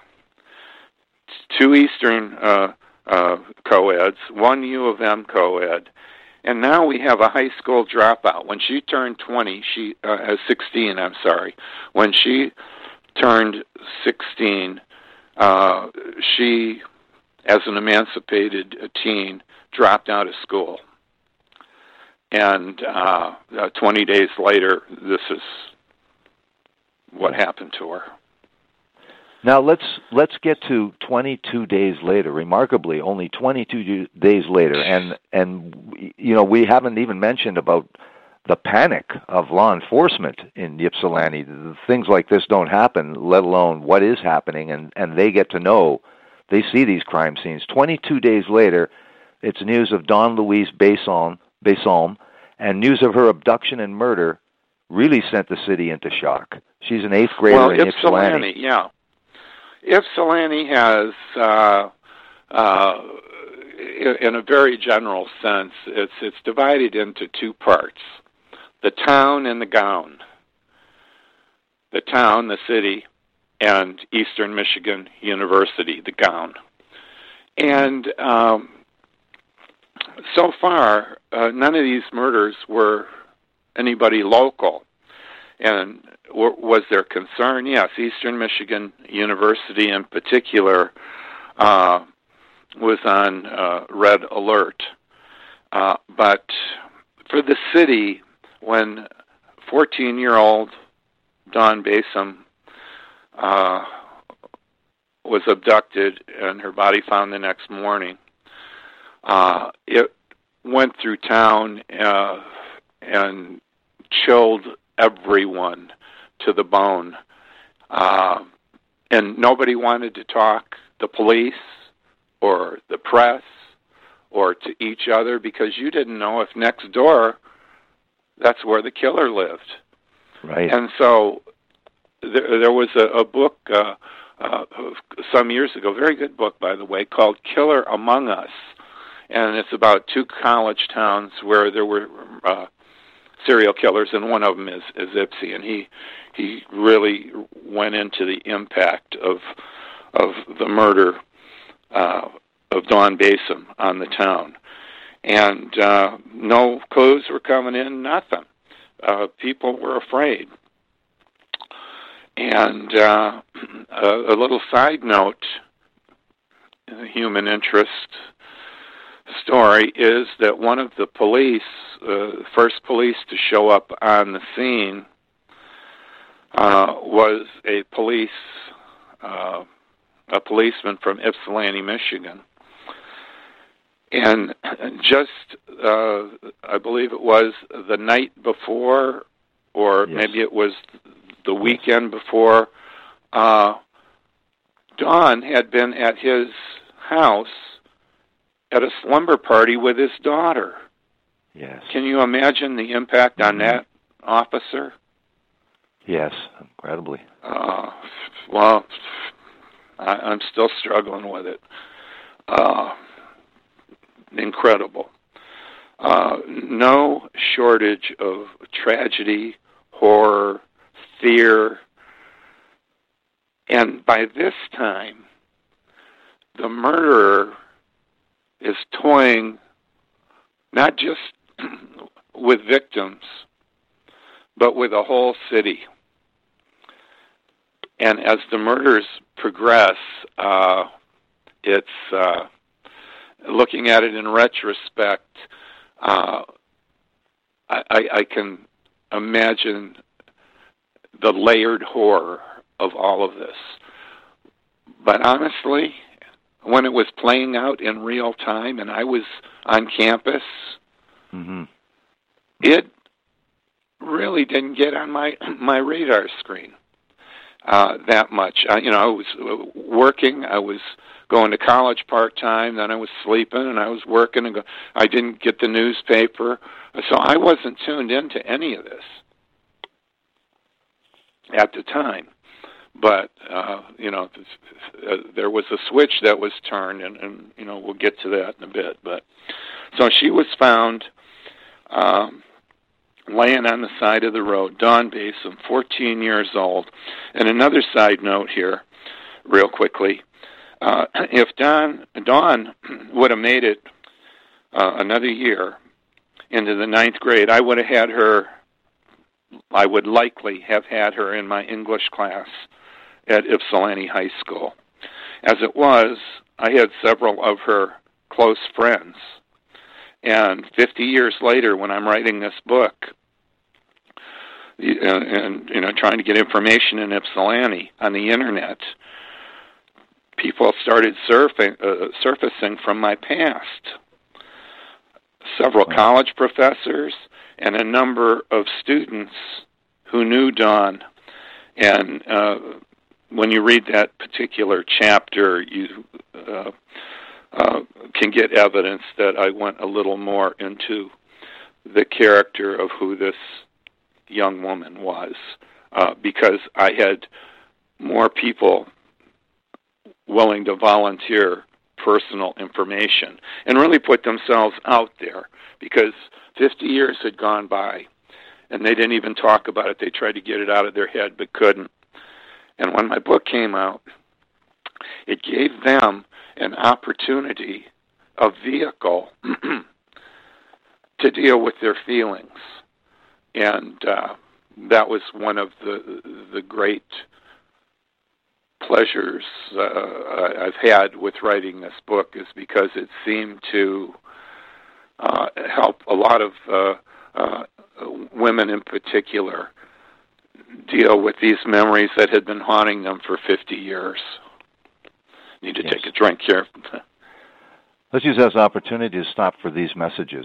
two Eastern uh, uh, co-eds, one U of M co-ed, and now we have a high school dropout. When she turned twenty, she uh, sixteen, I'm sorry. When she turned sixteen, uh, she, as an emancipated teen, dropped out of school. And uh, uh, twenty days later, this is what happened to her. Now let's let's get to twenty-two days later. Remarkably, only twenty-two days later, and and you know we haven't even mentioned about the panic of law enforcement in Ypsilanti. Things like this don't happen, let alone what is happening, and and they get to know, they see these crime scenes. twenty-two days later, it's news of Dawn Louise Basom. Basom, and news of her abduction and murder really sent the city into shock. She's an eighth grader well, in Ypsilanti. Ypsilanti. Yeah. Ypsilanti has, uh, uh, in a very general sense, it's it's divided into two parts, the town and the gown. the town, the city, and Eastern Michigan University, the gown. And um, so far, uh, none of these murders were anybody local. And w- was there concern? Yes, Eastern Michigan University in particular uh, was on uh, red alert. Uh, but for the city, when fourteen-year-old Dawn Basom uh, was abducted and her body found the next morning, uh, it went through town uh, and chilled everyone to the bone. Uh, and nobody wanted to talk, the police or the press or to each other, because you didn't know if next door that's where the killer lived. Right. And so there, there was a, a book uh, uh, some years ago, very good book, by the way, called Killer Among Us. And it's about two college towns where there were uh, serial killers, and one of them is, is Ypsi. And he he really went into the impact of of the murder uh, of Dawn Basom on the town. And uh, no clues were coming in, nothing. Uh, people were afraid. And uh, a, a little side note, a human interest story, is that one of the police, uh, first police to show up on the scene, uh, was a police, uh, a policeman from Ypsilanti, Michigan. And just, uh, I believe it was the night before, or yes. maybe it was the weekend before, uh, Dawn had been at his house at a slumber party with his daughter. Yes. Can you imagine the impact on that officer? Yes, incredibly. Uh, well, I, I'm still struggling with it. Uh, incredible. Uh, no shortage of tragedy, horror, fear. And by this time, the murderer is toying not just with victims, but with a whole city. And as the murders progress, uh, it's uh, looking at it in retrospect, uh, I, I can imagine the layered horror of all of this. But honestly, when it was playing out in real time and I was on campus, mm-hmm. it really didn't get on my my radar screen uh, that much. I, you know, I was working, I was going to college part-time, then I was sleeping, and I was working, and go, I didn't get the newspaper, so I wasn't tuned into any of this at the time. But, uh, you know, uh, there was a switch that was turned, and, and, you know, we'll get to that in a bit. But so she was found um, laying on the side of the road, Dawn Basom, fourteen years old. And another side note here, real quickly, uh, if Dawn, Dawn would have made it uh, another year into the ninth grade, I would have had her, I would likely have had her in my English class at Ypsilanti High School. As it was, I had several of her close friends. And fifty years later, when I'm writing this book, and, and you know, trying to get information in Ypsilanti on the internet, people started surfing, uh, surfacing from my past. Several college professors and a number of students who knew Dawn. And uh, when you read that particular chapter, you uh, uh, can get evidence that I went a little more into the character of who this young woman was, uh, because I had more people willing to volunteer personal information and really put themselves out there, because fifty years had gone by and they didn't even talk about it. They tried to get it out of their head, but couldn't. And when my book came out, it gave them an opportunity, a vehicle, to deal with their feelings. And uh, that was one of the the great pleasures uh, I've had with writing this book, is because it seemed to uh, help a lot of uh, uh, women in particular deal with these memories that had been haunting them for fifty years. Need to yes. take a drink here. Let's use that as an opportunity to stop for these messages.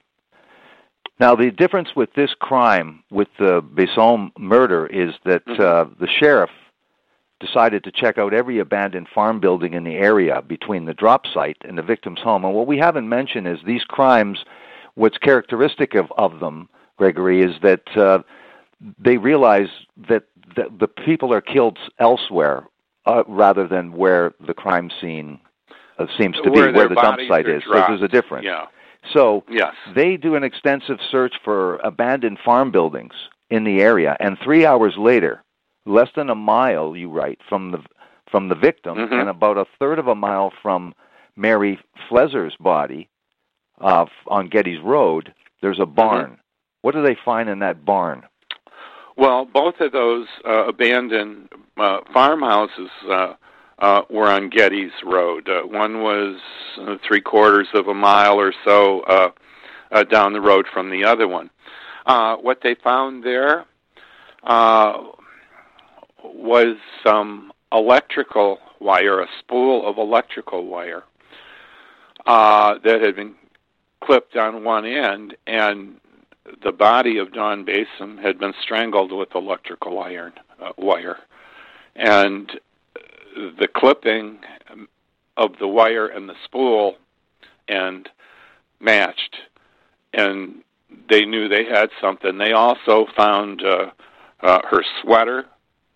Now, the difference with this crime, with the Besson murder, is that mm-hmm. uh, the sheriff decided to check out every abandoned farm building in the area between the drop site and the victim's home. And what we haven't mentioned is these crimes, what's characteristic of, of them, Gregory, is that uh, they realize that the, the people are killed elsewhere uh, rather than where the crime scene uh, seems to where be, where the dump site is. Dropped. So there's a difference. Yeah. So yes. they do an extensive search for abandoned farm buildings in the area, and three hours later, less than a mile, you write, from the from the victim, mm-hmm. and about a third of a mile from Mary Flezer's body uh, on Getty's Road, there's a barn. Mm-hmm. What do they find in that barn? Well, both of those uh, abandoned uh, farmhouses uh, uh, were on Getty's Road. Uh, one was uh, three quarters of a mile or so uh, uh, down the road from the other one. Uh, what they found there uh, was some electrical wire, a spool of electrical wire uh, that had been clipped on one end, and the body of Dawn Basom had been strangled with electrical iron uh, wire. And the clipping of the wire and the spool and matched, and they knew they had something. They also found uh, uh, her sweater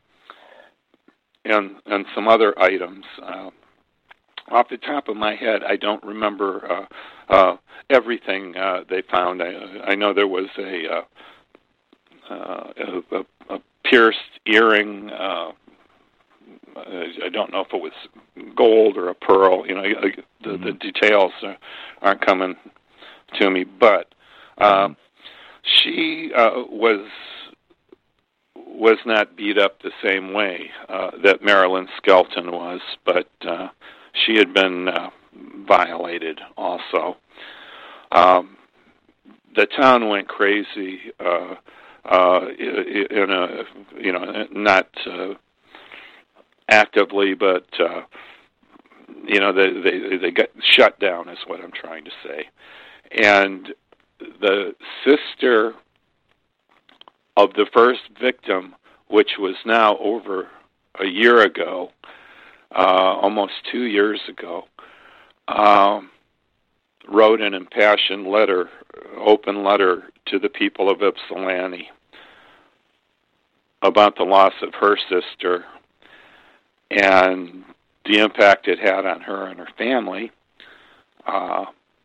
and and some other items. Uh, off the top of my head, I don't remember uh, uh, everything uh, they found. I, I know there was a, uh, uh, a, a pierced earring. Uh, I don't know if it was gold or a pearl. You know, the, mm-hmm. the details aren't coming to me. But uh, mm-hmm. she uh, was was not beat up the same way uh, that Marilyn Skelton was, but uh, she had been uh, violated also. Um, the town went crazy uh, uh, in a, you know, not uh, actively, but uh, you know, they, they they got shut down, is what I'm trying to say. And the sister of the first victim, which was now over a year ago, uh, almost two years ago, um, wrote an impassioned letter, open letter to the people of Ypsilanti about the loss of her sister and the impact it had on her and her family. Uh,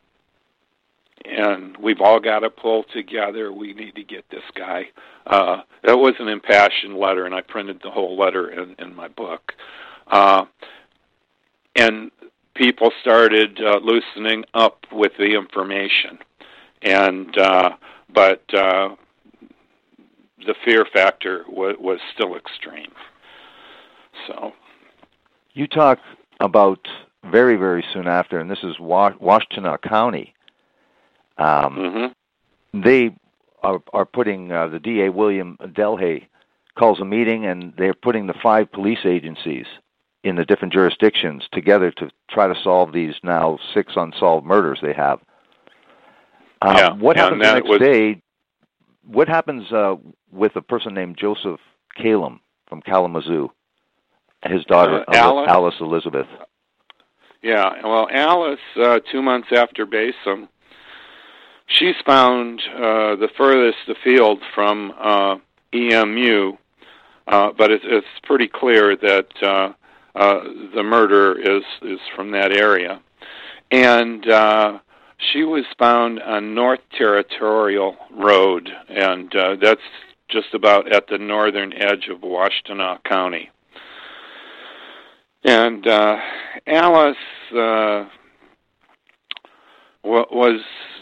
and we've all got to pull together. We need to get this guy. Uh, that was an impassioned letter, and I printed the whole letter in, in my book. Uh, and people started uh, loosening up with the information. And uh, but uh, the fear factor was, was still extreme. So, you talk about very, very soon after, and this is Wa- Washtenaw County. Um, mm-hmm. They are, are putting, uh, the D A, William Delhay, calls a meeting, and they're putting the five police agencies in the different jurisdictions together to try to solve these now six unsolved murders they have. Um, yeah. What yeah, happens the next was... day? What happens uh, with a person named Joseph Calum from Kalamazoo? His daughter, uh, Alice. Alice Elizabeth. Yeah, well, Alice, uh, two months after Basom, she's found uh, the furthest afield from uh, E M U, uh, but it's, it's pretty clear that uh, uh, the murder is, is from that area. And uh, she was found on North Territorial Road, and uh, that's just about at the northern edge of Washtenaw County. And uh, Alice uh, was,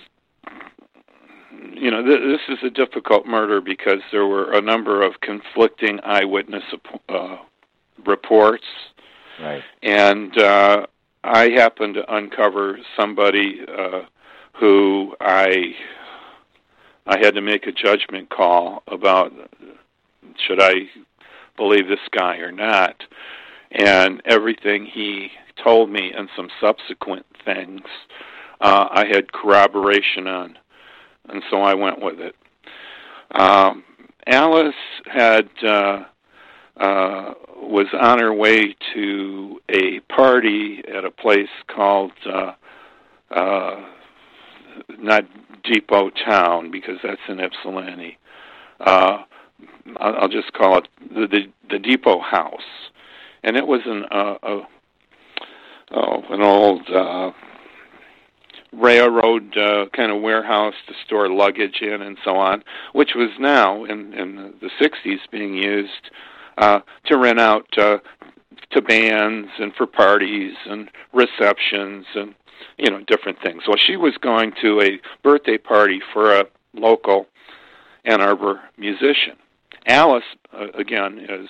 you know, th- this is a difficult murder because there were a number of conflicting eyewitness uh, reports. Right. And uh, I happened to uncover somebody uh, who I I had to make a judgment call about should I believe this guy or not. And everything he told me and some subsequent things uh, I had corroboration on. And so I went with it. Um, Alice had uh, uh, was on her way to a party at a place called uh, uh, not Depot Town, because that's in Ypsilanti. Uh, I'll, I'll just call it the, the, the Depot House, and it was an uh, a, oh, an old Uh, railroad uh, kind of warehouse to store luggage in and so on, which was now in, in the sixties being used uh, to rent out uh, to bands and for parties and receptions and, you know, different things. Well, she was going to a birthday party for a local Ann Arbor musician. Alice, uh, again, is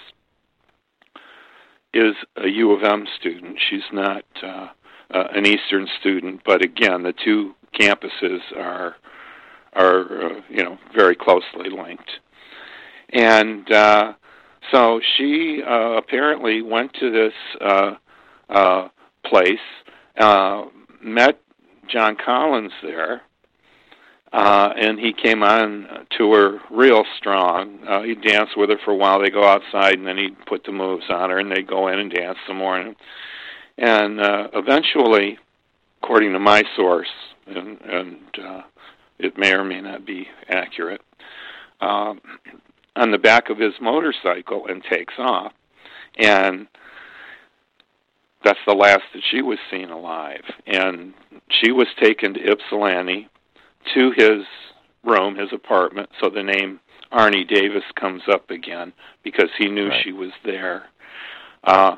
is a U of M student. She's not Uh, Uh, an Eastern student, but again, the two campuses are are uh, you know very closely linked, and uh, so she uh, apparently went to this uh, uh, place, uh, met John Collins there, uh, and he came on to her real strong. Uh, he danced with her for a while. They go outside, and then he'd put the moves on her, and they'd go in and dance some more. And, And uh, eventually, according to my source, and, and uh, it may or may not be accurate, um, on the back of his motorcycle and takes off. And that's the last that she was seen alive. And she was taken to Ypsilanti to his room, his apartment, so the name Arnie Davis comes up again because he knew right. she was there. Uh,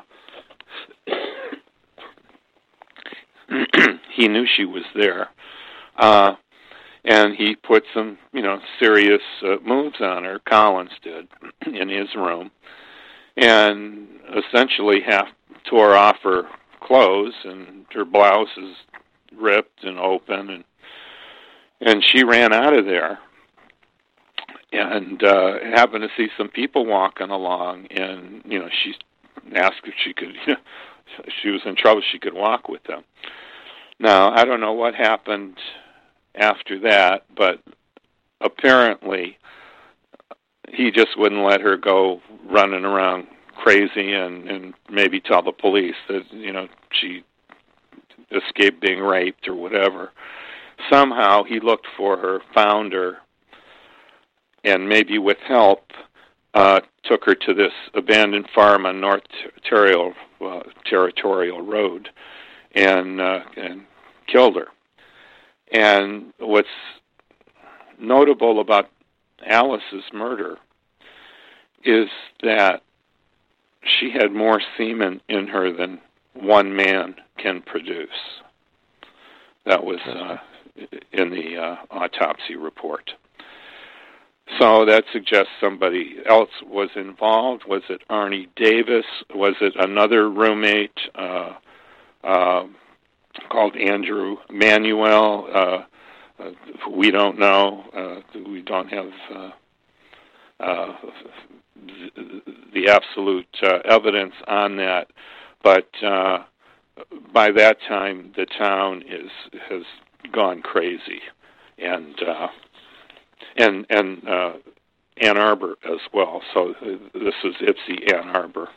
he knew she was there, uh, and he put some, you know, serious uh, moves on her. Collins did in his room, and essentially half tore off her clothes, and her blouse is ripped and open, and and she ran out of there. And uh, happened to see some people walking along, and you know, she asked if she could. You know, she was in trouble. She could walk with them. Now, I don't know what happened after that, but apparently he just wouldn't let her go running around crazy and, and maybe tell the police that, you know, she escaped being raped or whatever. Somehow he looked for her, found her, and maybe with help uh, took her to this abandoned farm on North Territorial, uh, Territorial Road. And, uh, and killed her. And what's notable about Alice's murder is that she had more semen in her than one man can produce. That was uh, in the uh, autopsy report. So that suggests somebody else was involved. Was it Arnie Davis? Was it another roommate? Uh, Uh, called Andrew Manuel. Uh, uh, we don't know. Uh, we don't have uh, uh, the, the absolute uh, evidence on that. But uh, by that time, the town is has gone crazy, and uh, and and uh, Ann Arbor as well. So this is Ypsi, Ann Arbor.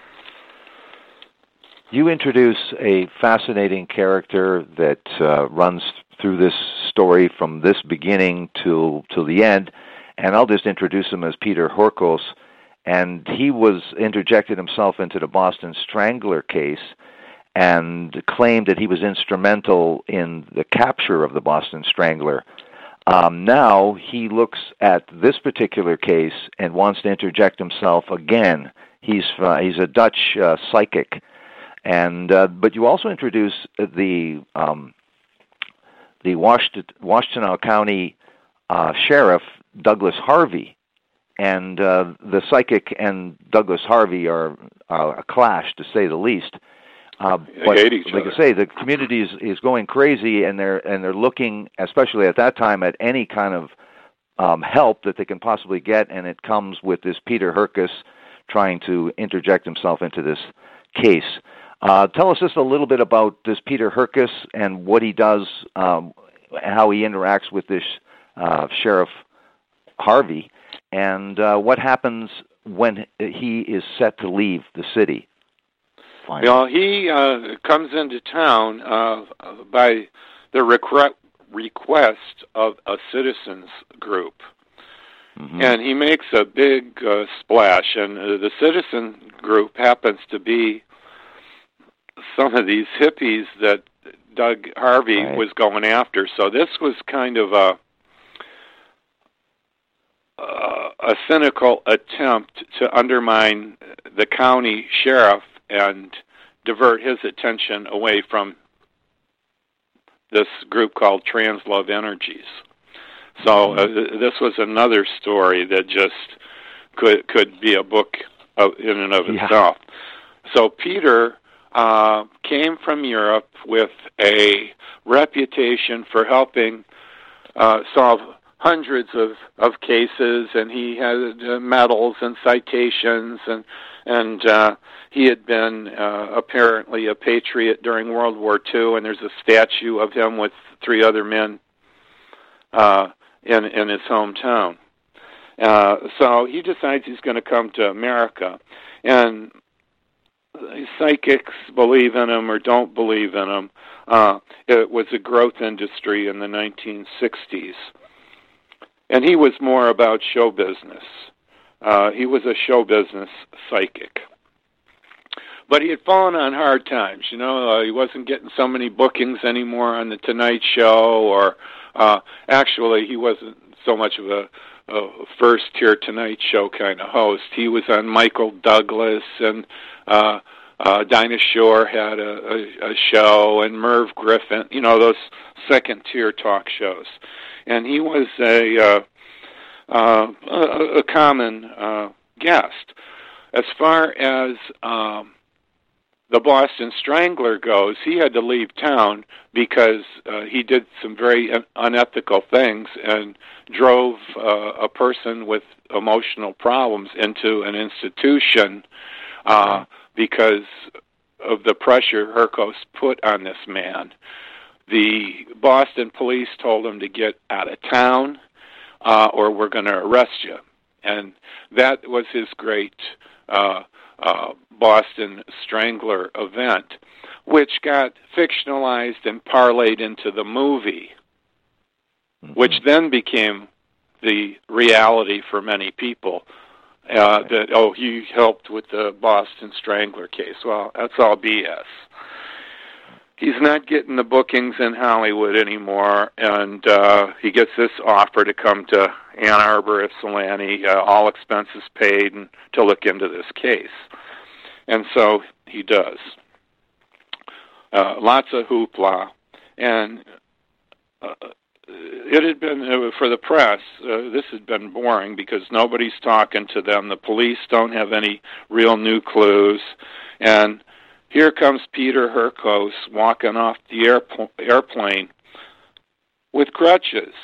You introduce a fascinating character that uh, runs through this story from this beginning to to the end, and I'll just introduce him as Peter Horkos. And he was interjected himself into the Boston Strangler case, and claimed that he was instrumental in the capture of the Boston Strangler. Um, now he looks at this particular case and wants to interject himself again. He's uh, he's a Dutch uh, psychic, and uh, but you also introduce the um, the Washtenaw County uh, Sheriff Douglas Harvey, and uh, the psychic and Douglas Harvey are uh, a clash, to say the least. Uh, but hate each like other. I say, the community is, is going crazy, and they're and they're looking, especially at that time, at any kind of um, help that they can possibly get, and it comes with this Peter Hurkos trying to interject himself into this case. Uh, tell us just a little bit about this Peter Hurkos and what he does, um, how he interacts with this uh, Sheriff Harvey, and uh, what happens when he is set to leave the city. Finally. Well, he uh, comes into town uh, by the requ- request of a citizens group. Mm-hmm. And he makes a big uh, splash, and uh, the citizen group happens to be some of these hippies that Doug Harvey right. was going after. So this was kind of a uh, a cynical attempt to undermine the county sheriff and divert his attention away from this group called Translove Energies. So uh, this was another story that just could could be a book of, in and of yeah. itself. So Peter uh, came from Europe with a reputation for helping uh, solve hundreds of, of cases, and he had uh, medals and citations, and and uh, he had been uh, apparently a patriot during World War Two, and there's a statue of him with three other men uh, in in his hometown. Uh, so he decides he's going to come to America, and psychics believe in him or don't believe in him. Uh, it was a growth industry in the nineteen sixties. And he was more about show business. Uh, he was a show business psychic. But he had fallen on hard times. You know, uh, he wasn't getting so many bookings anymore on The Tonight Show, or uh, actually he wasn't so much of a, a first-tier Tonight Show kind of host. He was on Michael Douglas, and uh, uh, Dinah Shore had a, a, a show, and Merv Griffin, you know, those second-tier talk shows. And he was a uh, uh, a, a common uh, guest. As far as um, the Boston Strangler goes, he had to leave town because uh, he did some very un- unethical things and drove uh, a person with emotional problems into an institution uh, because of the pressure Hurkos put on this man. The Boston police told him to get out of town uh, or we're going to arrest you. And that was his great uh, uh, Boston Strangler event, which got fictionalized and parlayed into the movie, mm-hmm. which then became the reality for many people. Uh, right. That, oh, he helped with the Boston Strangler case. Well, that's all B S. He's not getting the bookings in Hollywood anymore, and uh, he gets this offer to come to Ann Arbor, Ypsilanti, uh, all expenses paid, and to look into this case. And so he does. Uh, lots of hoopla, and uh, it had been, uh, for the press, uh, this had been boring because nobody's talking to them. The police don't have any real new clues, and here comes Peter Hurkos walking off the airpo- airplane with crutches.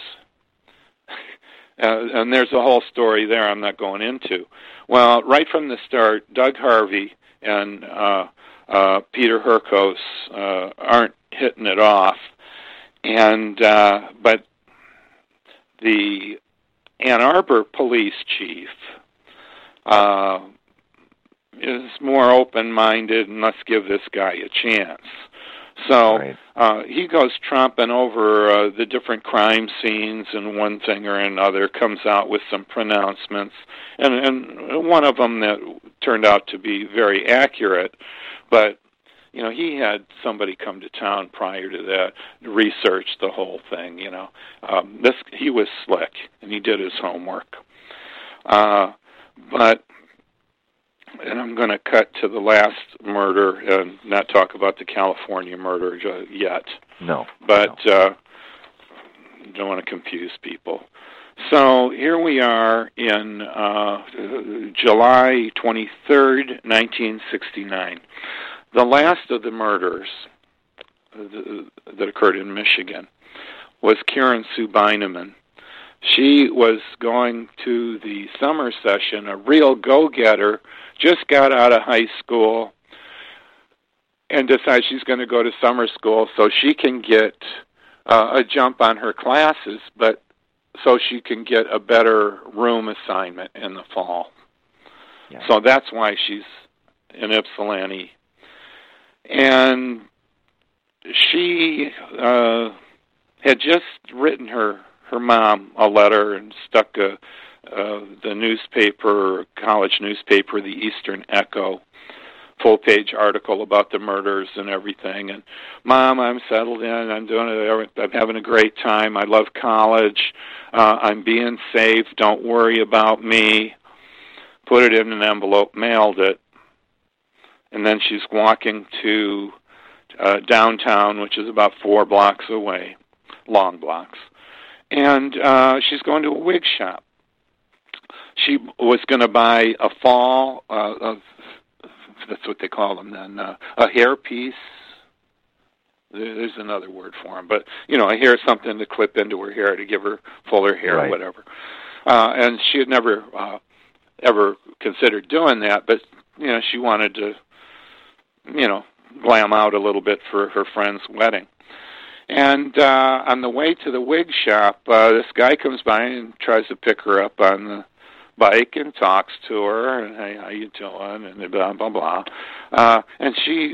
Uh, and there's a whole story there I'm not going into. Well, right from the start, Doug Harvey and uh, uh, Peter Hurkos uh, aren't hitting it off. And uh, but the Ann Arbor police chief uh, is more open-minded, and let's give this guy a chance. So right. uh, he goes tromping over uh, the different crime scenes, and one thing or another comes out with some pronouncements, and, and one of them that turned out to be very accurate, but you know, he had somebody come to town prior to that, research the whole thing, you know. Um, this he was slick, and he did his homework. Uh, but, and I'm going to cut to the last murder and not talk about the California murder yet. No. But no. Uh, don't want to confuse people. So here we are in uh, July twenty-third, nineteen sixty-nine. The last of the murders that occurred in Michigan was Karen Sue Beineman. She was going to the summer session, a real go-getter, just got out of high school, and decides she's going to go to summer school so she can get uh, a jump on her classes, but so she can get a better room assignment in the fall. Yeah. So that's why she's in Ypsilanti. And she uh, had just written her, her mom a letter and stuck a, uh, the newspaper, college newspaper, the Eastern Echo, full-page article about the murders and everything. And, Mom, I'm settled in. I'm doing it. I'm having a great time. I love college. Uh, I'm being safe. Don't worry about me. Put it in an envelope, mailed it. And then she's walking to uh, downtown, which is about four blocks away, long blocks. And uh, she's going to a wig shop. She was going to buy a fall uh, of that's what they call them then, uh, a hair piece. There's another word for them, but, you know, a hair, something to clip into her hair to give her fuller hair right. or whatever. Uh, and she had never uh, ever considered doing that, but, you know, she wanted to, you know, glam out a little bit for her friend's wedding. And uh, on the way to the wig shop, uh, this guy comes by and tries to pick her up on the bike and talks to her, and hey, how you doing, and blah, blah, blah. Uh, and she,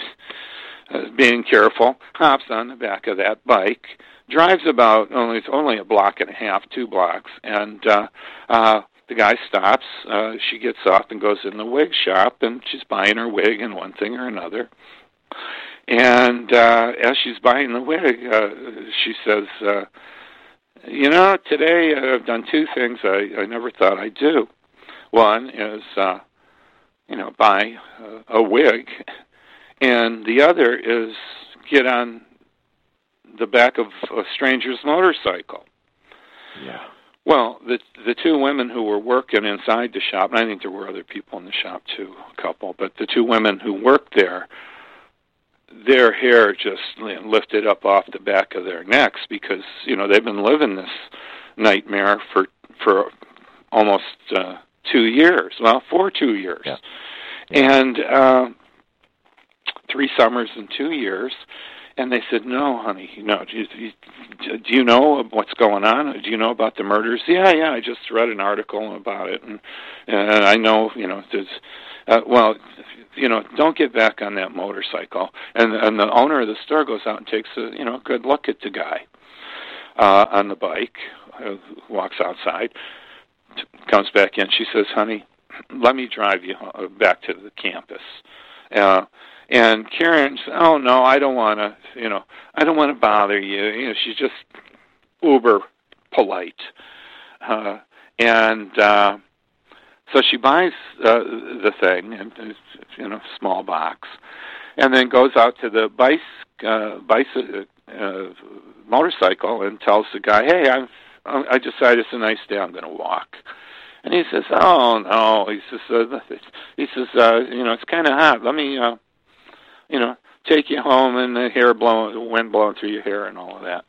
being careful, hops on the back of that bike, drives about, only it's only a block and a half, two blocks, and uh, uh, the guy stops. Uh, she gets off and goes in the wig shop, and she's buying her wig and one thing or another. And uh, as she's buying the wig, uh, she says, uh, you know, today I've done two things I, I never thought I'd do. One is, uh, you know, buy uh, a wig, and the other is get on the back of a stranger's motorcycle. Yeah. Well, the the two women who were working inside the shop, and I think there were other people in the shop too, a couple, but the two women who worked there, their hair just lifted up off the back of their necks because, you know, they've been living this nightmare for for almost uh, two years. Well, for two years. Yeah. Yeah. And uh, three summers and two years. And they said, no, honey, no. Do you, do you know what's going on? Do you know about the murders? Yeah, yeah, I just read an article about it. And, and I know, you know, there's, uh, well, you know, don't get back on that motorcycle. And and the owner of the store goes out and takes a, you know, good look at the guy uh, on the bike, uh, walks outside, t- comes back in. She says, honey, let me drive you back to the campus. Uh, and Karen says, oh, no, I don't want to, you know, I don't want to bother you. You know, she's just uber polite. Uh, and uh, so she buys uh, the thing, and you know, small box, and then goes out to the bike, uh, bicycle, uh, motorcycle, and tells the guy, "Hey, I've, I decided it's a nice day. I'm going to walk." And he says, "Oh no," he says, uh, "He says, uh, you know, it's kind of hot. Let me, uh, you know, take you home, and the hair blowing, the wind blowing through your hair, and all of that."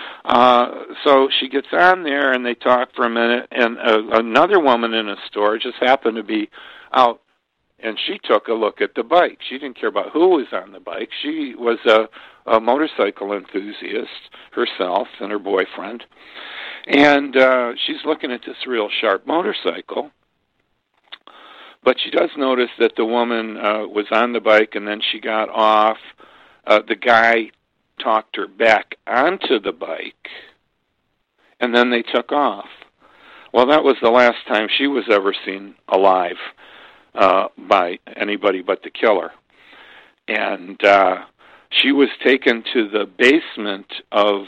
Uh, so she gets on there, and they talk for a minute, and uh, another woman in a store just happened to be out, and she took a look at the bike. She didn't care about who was on the bike. She was a, a motorcycle enthusiast herself and her boyfriend, and uh, she's looking at this real sharp motorcycle, but she does notice that the woman uh, was on the bike, and then she got off. Uh, the guy talked her back onto the bike, and then they took off. Well, that was the last time she was ever seen alive uh, by anybody but the killer. and uh, she was taken to the basement of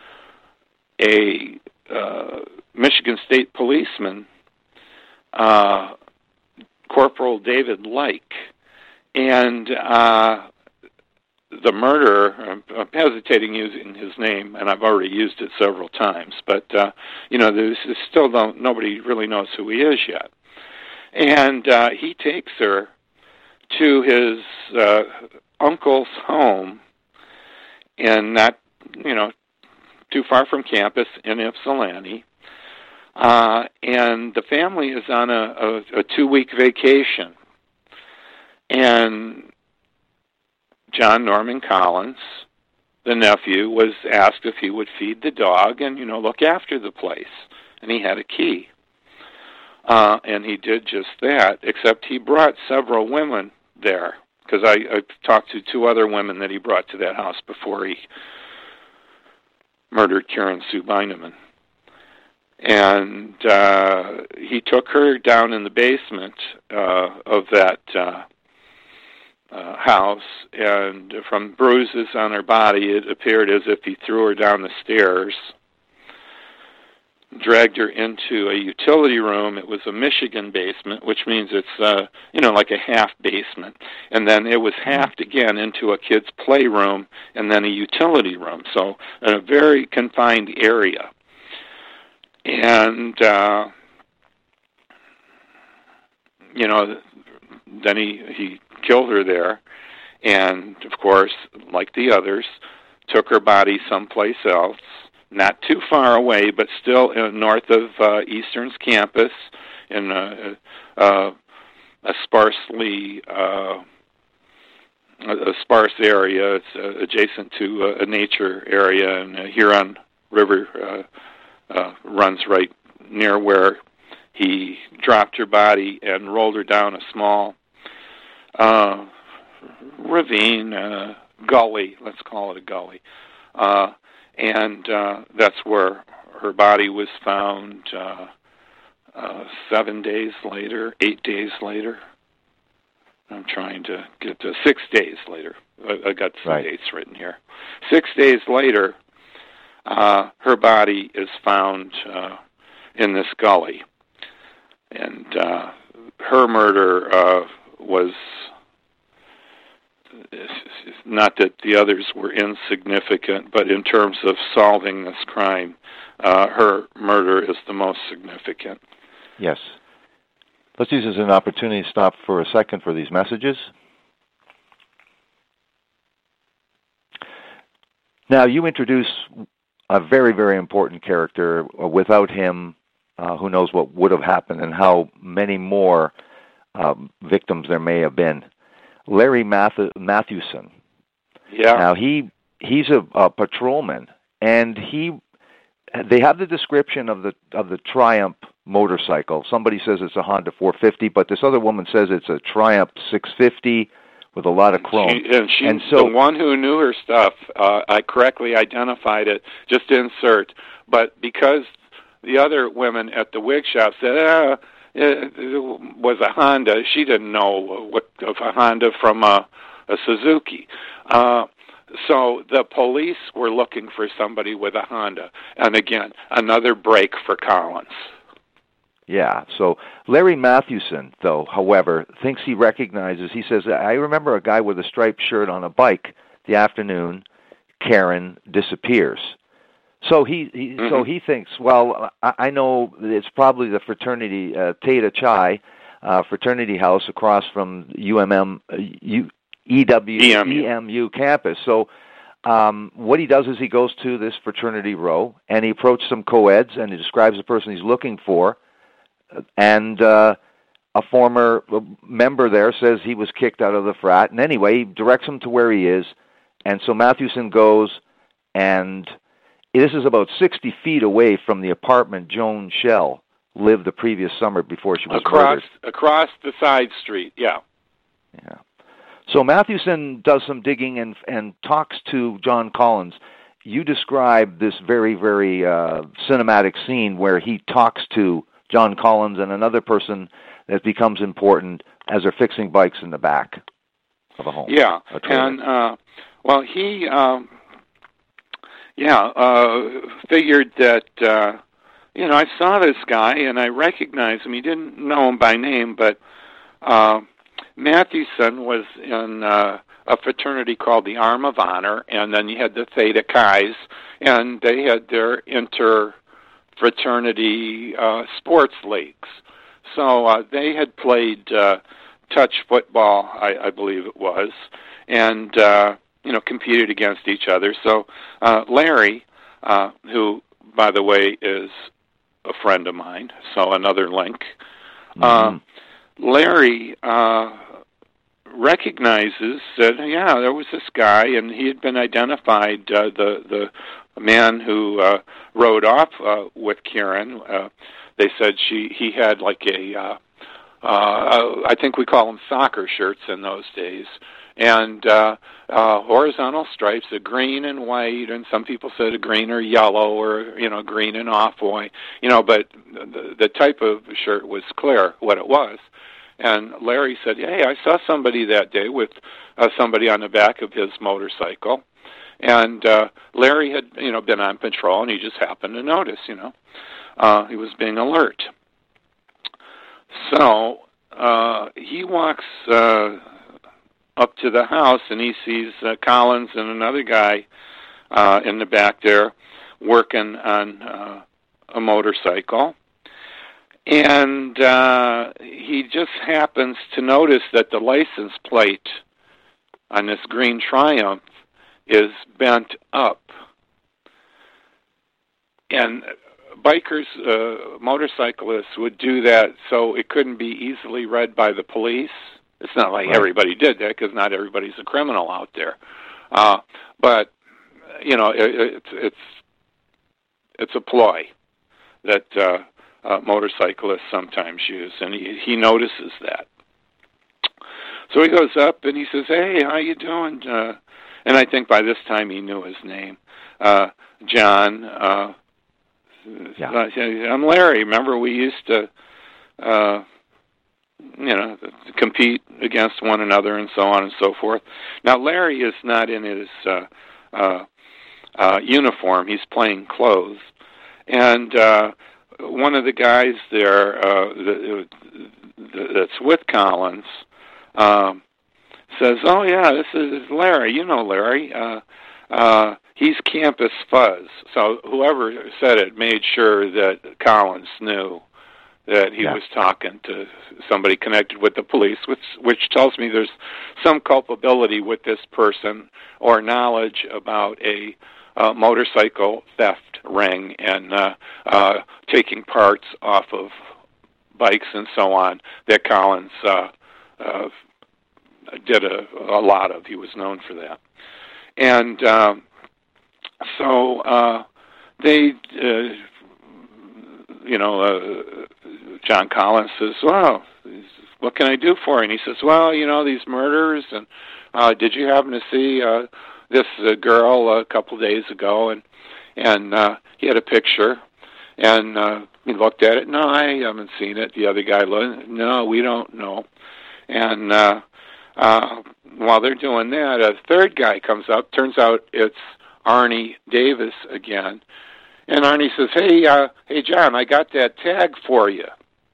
a uh, Michigan State policeman, uh, Corporal David Like, and uh, the murderer, I'm, I'm hesitating using his name, and I've already used it several times, but, uh, you know, there's still don't, nobody really knows who he is yet. And uh, he takes her to his uh, uncle's home, and not, you know, too far from campus in Ypsilanti. Uh, and the family is on a, a, a two-week vacation. And John Norman Collins, the nephew, was asked if he would feed the dog and, you know, look after the place. And he had a key. Uh, and he did just that, except he brought several women there, because I, I talked to two other women that he brought to that house before he murdered Karen Sue Beineman. And uh, he took her down in the basement uh, of that uh, uh, house, and from bruises on her body, it appeared as if he threw her down the stairs, dragged her into a utility room. It was a Michigan basement, which means it's, uh, you know, like a half basement. And then it was halved again into a kid's playroom and then a utility room. So in a very confined area. And, uh, you know, then he, he killed her there. And, of course, like the others, took her body someplace else, not too far away, but still in, north of uh, Eastern's campus, in a, a, a sparsely uh, a sparse area. It's uh, adjacent to a, a nature area, and the Huron River uh, uh, runs right near where he dropped her body and rolled her down a small uh, ravine, uh, gully. Let's call it a gully. Uh, And uh, that's where her body was found uh, uh, seven days later, eight days later. I'm trying to get to six days later. I, I got some right. dates written here. Six days later, uh, her body is found uh, in this gully. And uh, her murder uh, was... not that the others were insignificant, but in terms of solving this crime, uh, her murder is the most significant. Yes. Let's use this as an opportunity to stop for a second for these messages. Now, you introduce a very, very important character. Without him, uh, who knows what would have happened and how many more uh, victims there may have been. Larry Math- Mathewson. Yeah. Now he he's a, a patrolman, and he they have the description of the of the Triumph motorcycle. Somebody says it's a Honda four fifty, but this other woman says it's a Triumph six fifty with a lot of chrome. She, and she's and so, the one who knew her stuff. Uh, I correctly identified it. Just insert, but because the other women at the wig shop said, ah. It was a Honda. She didn't know what of a Honda from a, a Suzuki. Uh, so the police were looking for somebody with a Honda. And again, another break for Collins. Yeah, so Larry Mathewson, though, however, thinks he recognizes, he says, I remember a guy with a striped shirt on a bike the afternoon Karen disappears. So he, he mm-hmm. so he thinks, well, I, I know it's probably the fraternity uh, Theta Chi uh, fraternity house across from U M M uh, U, E W E M U campus. So um, what he does is he goes to this fraternity row and he approaches some co-eds and he describes the person he's looking for, and uh, a former member there says he was kicked out of the frat. And anyway, he directs him to where he is, and so Mathewson goes and. This is about sixty feet away from the apartment Joan Schell lived the previous summer before she was across, murdered. Across the side street, yeah. Yeah. So Mathewson does some digging and and talks to John Collins. You describe this very, very uh, cinematic scene where he talks to John Collins and another person that becomes important as they're fixing bikes in the back. of a home. Yeah, a trailer. and uh, well, he um, yeah uh, figured that uh, you know I saw this guy and I recognized him. He didn't know him by name, but uh, Mathewson was in uh, a fraternity called the Arm of Honor, and then you had the Theta Chi's, and they had their inter-fraternity uh, sports leagues. So uh, they had played uh, touch football, I, I believe it was, and uh, you know competed against each other. So uh, Larry, uh, who by the way is a friend of mine, so another link. Mm-hmm. Uh, Larry uh, recognizes that yeah, there was this guy, and he had been identified. Uh, the the man who uh, rode off uh, with Karen. Uh, they said she he had like a uh, uh, I think we call them soccer shirts in those days, and uh, uh, horizontal stripes, a green and white, and some people said a green or yellow, or you know green and off-white, you know. But the, the type of shirt was clear what it was. And Larry said, "Hey, I saw somebody that day with uh, somebody on the back of his motorcycle." And uh, Larry had, you know, been on patrol, and he just happened to notice, you know, uh, he was being alert. So uh, he walks uh, up to the house, and he sees uh, Collins and another guy uh, in the back there working on uh, a motorcycle. And uh, he just happens to notice that the license plate on this green Triumph is bent up. And bikers, uh, motorcyclists would do that so it couldn't be easily read by the police. It's not like right. everybody did that, because not everybody's a criminal out there. Uh, but, you know, it, it's, it's, it's a ploy that... Uh, Uh, motorcyclists sometimes use, and he, he notices that. So he goes up and he says, "Hey, how you doing?" Uh, and I think by this time he knew his name, uh, John. Uh, yeah. I'm Larry. Remember, we used to, uh, you know, compete against one another and so on and so forth. Now, Larry is not in his uh, uh, uh, uniform. He's plain clothes, and uh, one of the guys there uh, that, that's with Collins um, says, "Oh yeah, this is Larry. You know Larry. Uh, uh, he's Campus Fuzz." So whoever said it made sure that Collins knew that he yeah. was talking to somebody connected with the police, which which tells me there's some culpability with this person or knowledge about a uh, motorcycle theft ring and uh, uh, taking parts off of bikes and so on that Collins uh, uh, did a, a lot of. He was known for that. And um, so uh, they, uh, you know, uh, John Collins says, "Well, what can I do for you?" And he says, "Well, you know, these murders, and uh, did you happen to see uh, this uh, girl a couple days ago?" And and uh, he had a picture, and uh, he looked at it. "No, I haven't seen it." The other guy looked. "No, we don't know." And uh, uh, while they're doing that, a third guy comes up. Turns out it's Arnie Davis again. And Arnie says, "Hey, uh, hey, John, I got that tag for you."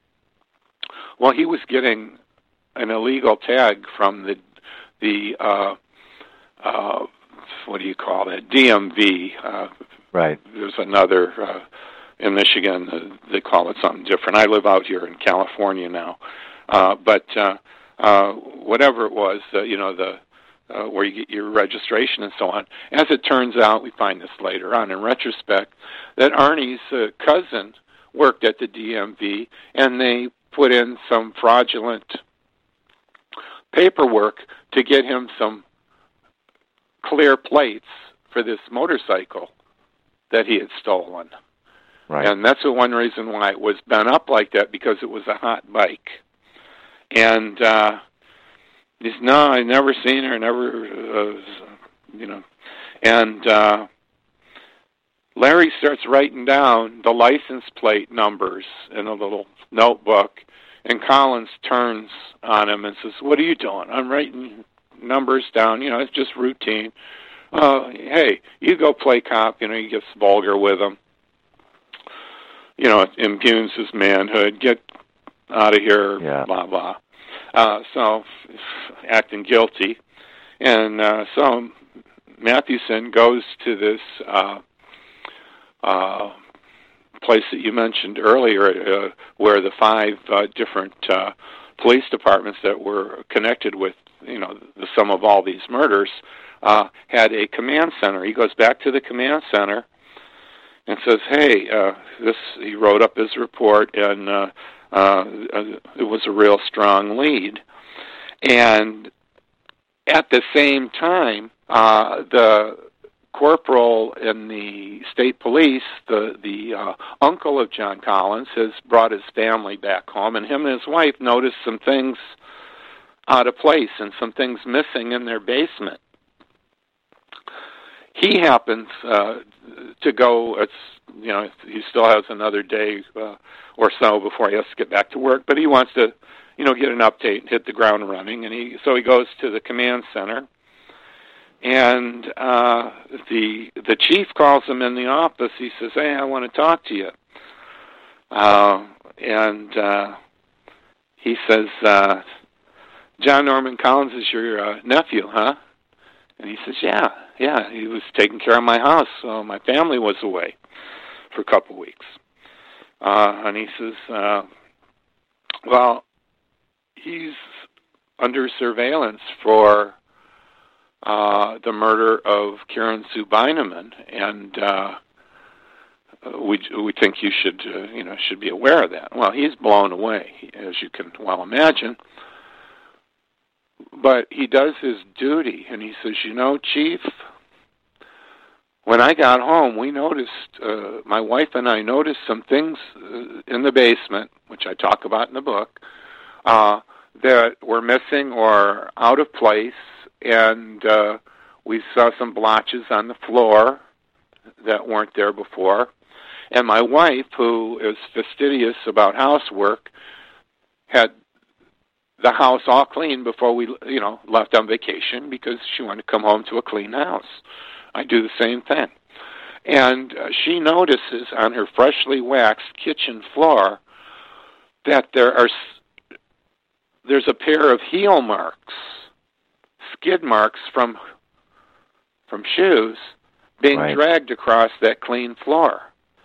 Well, he was getting an illegal tag from the the uh, uh, what do you call it? D M V. Uh, right. There's another uh, in Michigan. Uh, they call it something different. I live out here in California now, uh, but uh, uh, whatever it was, uh, you know, the uh, where you get your registration and so on. As it turns out, we find this later on in retrospect, that Arnie's uh, cousin worked at the D M V, and they put in some fraudulent paperwork to get him some clear plates for this motorcycle that he had stolen. Right. And that's the one reason why it was bent up like that, because it was a hot bike. And uh, he's, no, I never seen her, never, uh, you know. And uh, Larry starts writing down the license plate numbers in a little notebook, and Collins turns on him and says, "What are you doing?" "I'm writing numbers down. You know, it's just routine. Uh, hey, you go play cop. You know, he gets vulgar with him. You know, it impugns his manhood. Get out of here, yeah. blah, blah. Uh, so, acting guilty. And uh, so Mathewson goes to this uh, uh, place that you mentioned earlier uh, where the five uh, different uh, police departments that were connected with, you know, the sum of all these murders uh, had a command center. He goes back to the command center and says, hey, uh, this, he wrote up his report, and uh, uh, it was a real strong lead. And at the same time, uh, the corporal in the state police, the, the uh, uncle of John Collins, has brought his family back home, and him and his wife noticed some things out of place and some things missing in their basement. He happens uh, to go, it's, you know, he still has another day uh, or so before he has to get back to work, but he wants to, you know, get an update and hit the ground running. And he, so he goes to the command center, and uh, the the chief calls him in the office. He says, hey, I want to talk to you. Uh, and uh, he says, uh, John Norman Collins is your uh, nephew, huh? And he says, yeah, yeah, he was taking care of my house. So my family was away for a couple weeks. Uh, and he says, uh, well, he's under surveillance for uh, the murder of Karen Sue Beineman, and uh, we we think you should uh, you know should be aware of that. Well, he's blown away, as you can well imagine. But he does his duty, and he says, you know, Chief, when I got home, we noticed, uh, my wife and I noticed some things uh, in the basement, which I talk about in the book, uh, that were missing or out of place, and uh, we saw some blotches on the floor that weren't there before. And my wife, who is fastidious about housework, had the house all clean before we, you know, left on vacation because she wanted to come home to a clean house. I do the same thing. And uh, she notices on her freshly waxed kitchen floor that there are there's a pair of heel marks, skid marks from from shoes being right. dragged across that clean floor.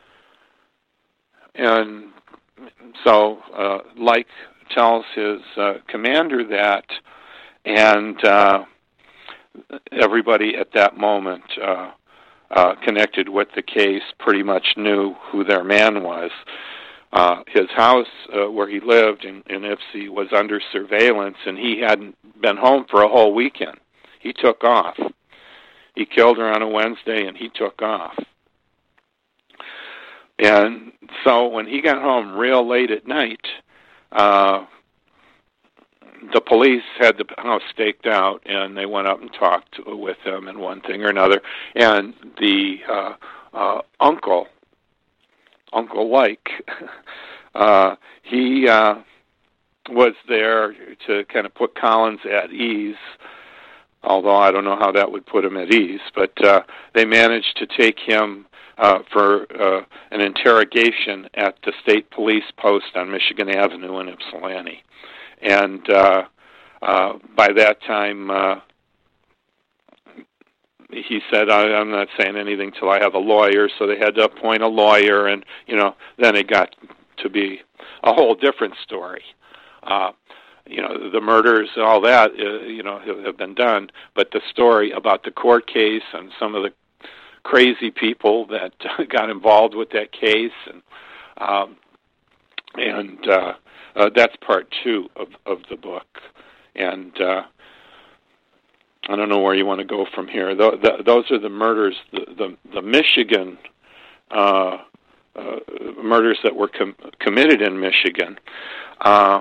And so, uh, like tells his uh, commander that, and uh, everybody at that moment uh, uh, connected with the case pretty much knew who their man was. Uh, his house uh, where he lived in, in Ypsi was under surveillance, and he hadn't been home for a whole weekend. He took off. He killed her on a Wednesday, and he took off. And so when he got home real late at night, uh, the police had the house staked out, and they went up and talked with him and one thing or another. And the uh, uh, uncle, Uncle Like, uh, he uh, was there to kind of put Collins at ease, although I don't know how that would put him at ease. But uh, they managed to take him uh, for uh, an interrogation at the state police post on Michigan Avenue in Ypsilanti. And uh, uh, by that time, uh, he said, I, I'm not saying anything till I have a lawyer, so they had to appoint a lawyer, and, you know, then it got to be a whole different story. Uh, you know, the murders and all that, uh, you know, have, have been done, but the story about the court case and some of the crazy people that got involved with that case, and um, and uh, uh, that's part two of, of the book. And uh, I don't know where you want to go from here. The, the, those are the murders, the the, the Michigan uh, uh, murders that were com- committed in Michigan. Uh,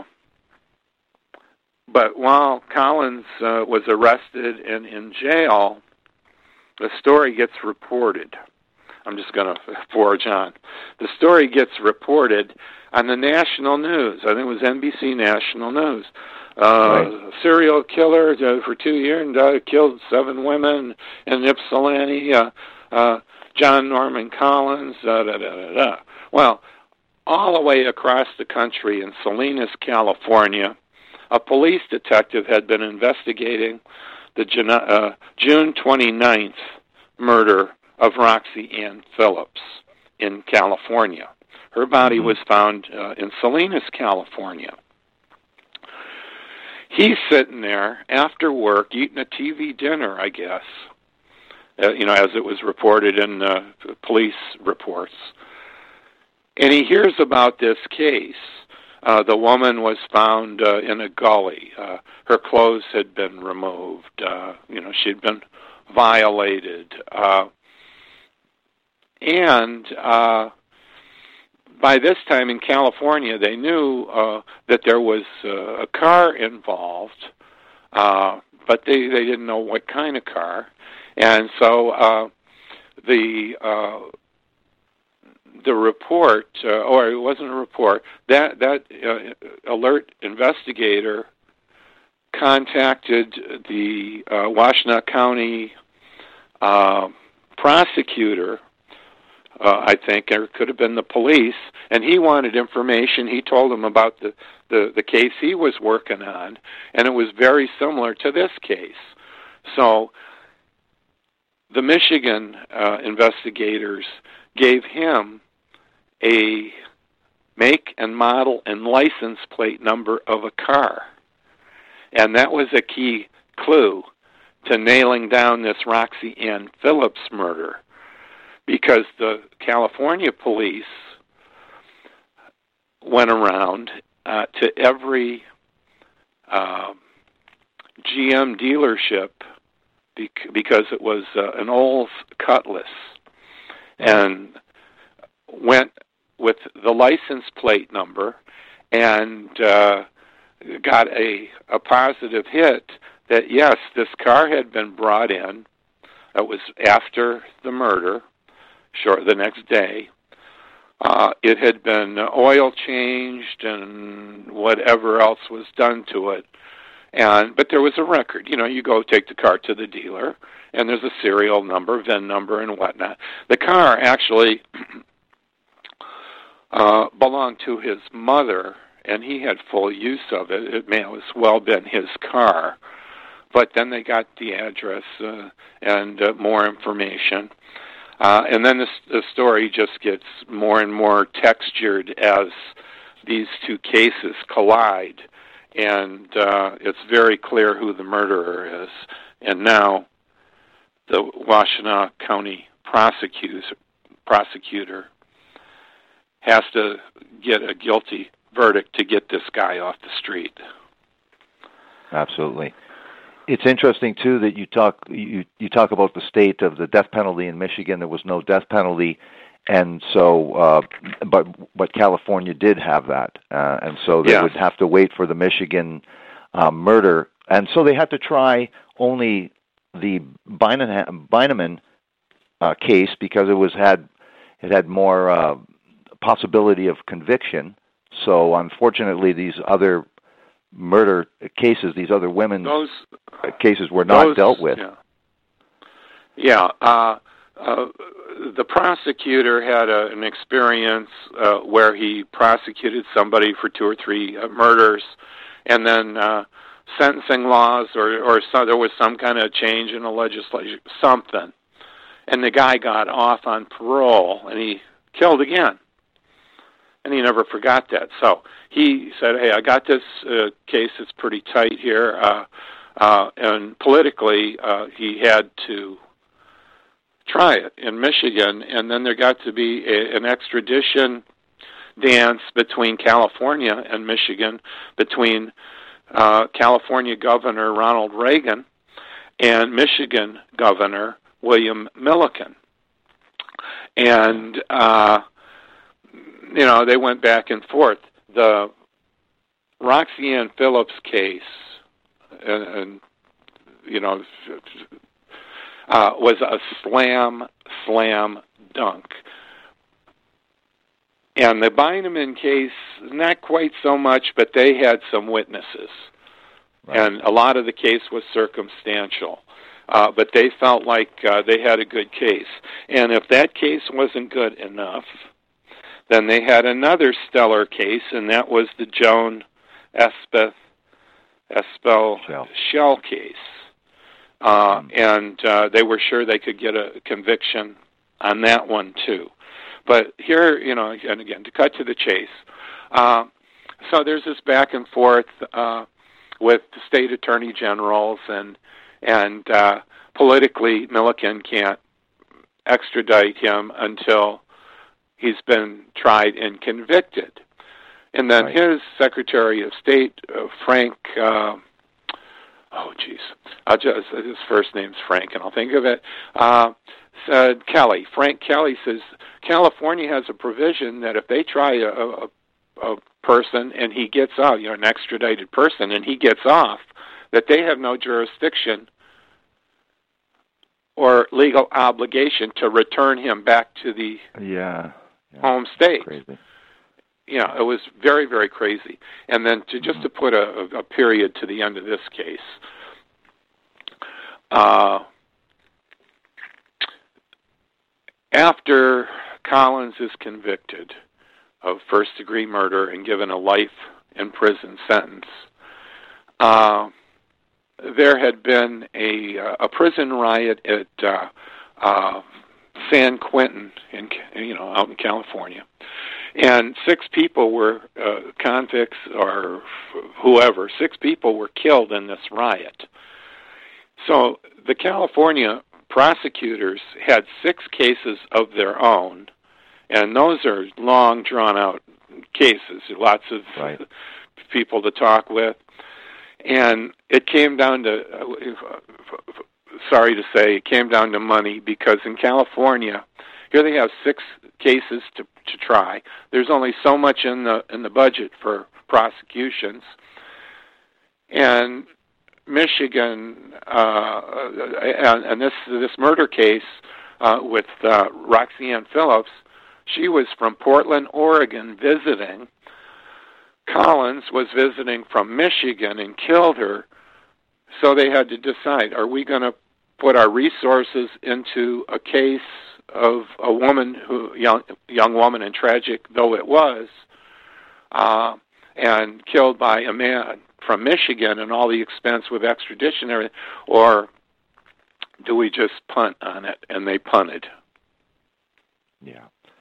but while Collins uh, was arrested and in jail, the story gets reported I'm just going to forge on. The story gets reported on the national news. I think it was N B C National News. Uh, right. Serial killer uh, for two years and uh, killed seven women in Ypsilanti. Uh, uh, John Norman Collins. Da, da, da, da, da. Well, all the way across the country in Salinas, California, a police detective had been investigating the uh, June twenty-ninth murder of Roxy Ann Phillips in California. Her body was found uh, in Salinas, California. He's sitting there after work eating a T V dinner, I guess, uh, you know, as it was reported in uh, police reports. And he hears about this case. Uh, the woman was found uh, in a gully. Uh, her clothes had been removed. Uh, you know, she'd been violated. Uh, and uh, by this time in California, they knew uh, that there was uh, a car involved, uh, but they, they didn't know what kind of car. And so uh, the uh, the report, uh, or it wasn't a report, that, that uh, alert investigator contacted the uh, Washtenaw County uh, prosecutor, uh, I think, or it could have been the police, and he wanted information. He told him about the, the, the case he was working on, and it was very similar to this case. So the Michigan uh, investigators gave him a make and model and license plate number of a car. And that was a key clue to nailing down this Roxy Ann Phillips murder, because the California police went around uh, to every uh, G M dealership bec- because it was uh, an Olds Cutlass, and went with the license plate number and uh, got a, a positive hit that, yes, this car had been brought in. It was after the murder, short the next day. Uh, it had been oil changed and whatever else was done to it. And but there was a record. You know, you go take the car to the dealer, and there's a serial number, V I N number, and whatnot. The car actually uh, belonged to his mother, and he had full use of it. It may have well been his car. But then they got the address uh, and uh, more information. Uh, and then the, the story just gets more and more textured as these two cases collide. And uh, it's very clear who the murderer is. And now the Washtenaw County prosecutor, prosecutor has to get a guilty verdict to get this guy off the street. Absolutely. It's interesting too that you talk you you talk about the state of the death penalty in Michigan. There was no death penalty, and so uh, but but California did have that, uh, and so they yeah. would have to wait for the Michigan uh, murder, and so they had to try only the Beineman uh, case because it was had it had more uh, possibility of conviction. So unfortunately, these other murder cases, these other women's those, cases were not those, dealt with. Yeah, yeah uh, uh, the prosecutor had a, an experience uh, where he prosecuted somebody for two or three uh, murders, and then uh, sentencing laws, or, or so, there was some kind of change in the legislature, something, and the guy got off on parole, and he killed again. And he never forgot that. So he said, hey, I got this uh, case that's pretty tight here. Uh, uh, and politically, uh, he had to try it in Michigan. And then there got to be a, an extradition dance between California and Michigan, between uh, California Governor Ronald Reagan and Michigan Governor William Milliken. And uh you know, they went back and forth. The Roxy Ann Phillips case, and, and you know, uh, was a slam, slam dunk. And the Beinemann case, not quite so much, but they had some witnesses. Right. And a lot of the case was circumstantial. Uh, but they felt like uh, they had a good case. And if that case wasn't good enough, then they had another stellar case, and that was the Joan Espeth Espel Shell, Shell case. Uh, mm. And uh, they were sure they could get a conviction on that one, too. But here, you know, and again, to cut to the chase, uh, so there's this back and forth uh, with the state attorney generals, and and uh, politically, Milliken can't extradite him until he's been tried and convicted. And then right. his Secretary of State, uh, Frank, uh, oh, geez, I'll just, his first name's Frank, and I'll think of it, uh, said Kelly. Frank Kelly says, California has a provision that if they try a, a, a person and he gets out, you know, an extradited person, and he gets off, that they have no jurisdiction or legal obligation to return him back to the yeah, yeah. home state. Crazy. Yeah, it was very, very crazy. And then to just mm-hmm. to put a, a period to the end of this case, uh, after Collins is convicted of first-degree murder and given a life in prison sentence, uh, there had been a a prison riot at uh, uh, San Quentin, in you know, out in California, and six people were uh, convicts or whoever. Six people were killed in this riot. So the California prosecutors had six cases of their own, and those are long, drawn-out cases. Lots of right. people to talk with. And it came down to, uh, sorry to say, it came down to money, because in California, here they have six cases to to try. There's only so much in the in the budget for prosecutions. And Michigan, uh, and, and this this murder case uh, with uh, Roxanne Phillips, she was from Portland, Oregon, visiting. Collins was visiting from Michigan and killed her, so they had to decide, are we going to put our resources into a case of a woman, who young young woman, and tragic though it was, uh, and killed by a man from Michigan and all the expense with extradition and everything, or do we just punt on it? And they punted. Yeah.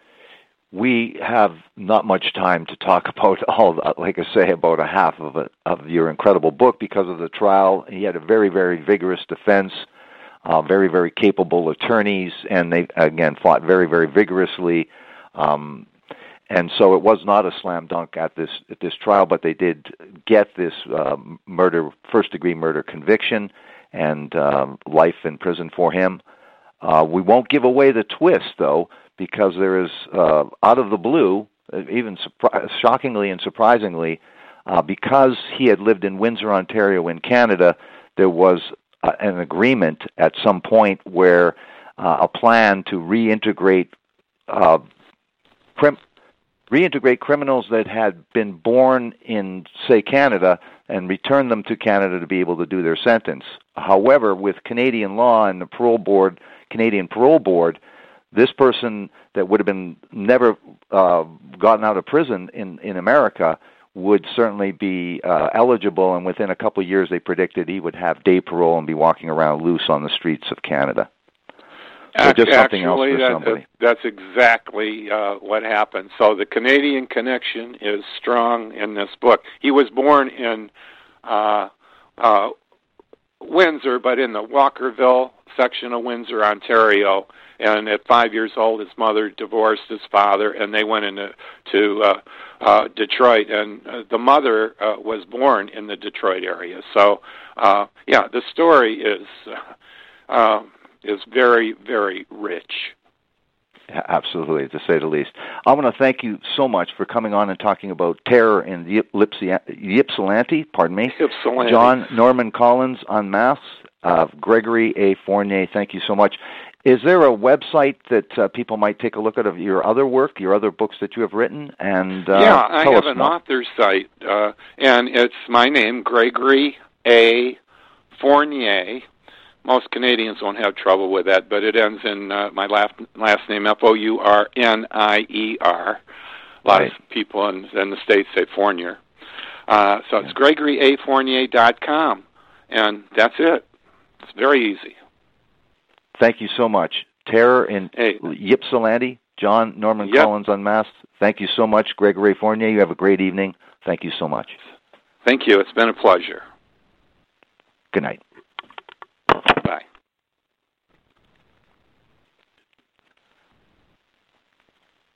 We have not much time to talk about all, like I say, about a half of it, of your incredible book because of the trial. He had a very, very vigorous defense, uh, very, very capable attorneys, and they, again, fought very, very vigorously. Um, and so it was not a slam dunk at this at this trial, but they did get this uh, murder, first-degree murder conviction and uh, life in prison for him. Uh, we won't give away the twist, though, because there is, uh, out of the blue, even surpri- shockingly and surprisingly, uh, because he had lived in Windsor, Ontario in Canada, there was uh, an agreement at some point where uh, a plan to reintegrate uh, crim- reintegrate criminals that had been born in, say, Canada and return them to Canada to be able to do their sentence. However, with Canadian law and the parole board, Canadian Parole Board, this person that would have been never uh, gotten out of prison in, in America would certainly be uh, eligible, and within a couple of years they predicted he would have day parole and be walking around loose on the streets of Canada. So just something Actually, else for that, somebody. That's exactly uh, what happened. So the Canadian connection is strong in this book. He was born in uh, uh, Windsor, but in the Walkerville section of Windsor, Ontario. And at five years old, his mother divorced his father, and they went into to uh, uh, Detroit. And uh, the mother uh, was born in the Detroit area. So, uh, yeah, the story is uh, uh, is very, very rich. Absolutely, to say the least. I want to thank you so much for coming on and talking about terror in Ypsilanti, pardon me. Ypsilanti. John Norman Collins on Mass. Uh, Gregory A. Fournier, thank you so much. Is there a website that uh, people might take a look at of your other work, your other books that you have written? And uh, yeah, I tell have us an more. author's site, uh, and it's my name, Gregory A. Fournier. Most Canadians won't have trouble with that, but it ends in uh, my last last name, F O U R N I E R. A lot Right. of people in, in the States say Fournier. Uh, so it's gregory a fournier dot com, and that's it. It's very easy. Thank you so much. Terror in Hey. Ypsilanti, John Norman Yep. Collins Unmasked. Thank you so much, Gregory Fournier. You have a great evening. Thank you so much. Thank you. It's been a pleasure. Good night.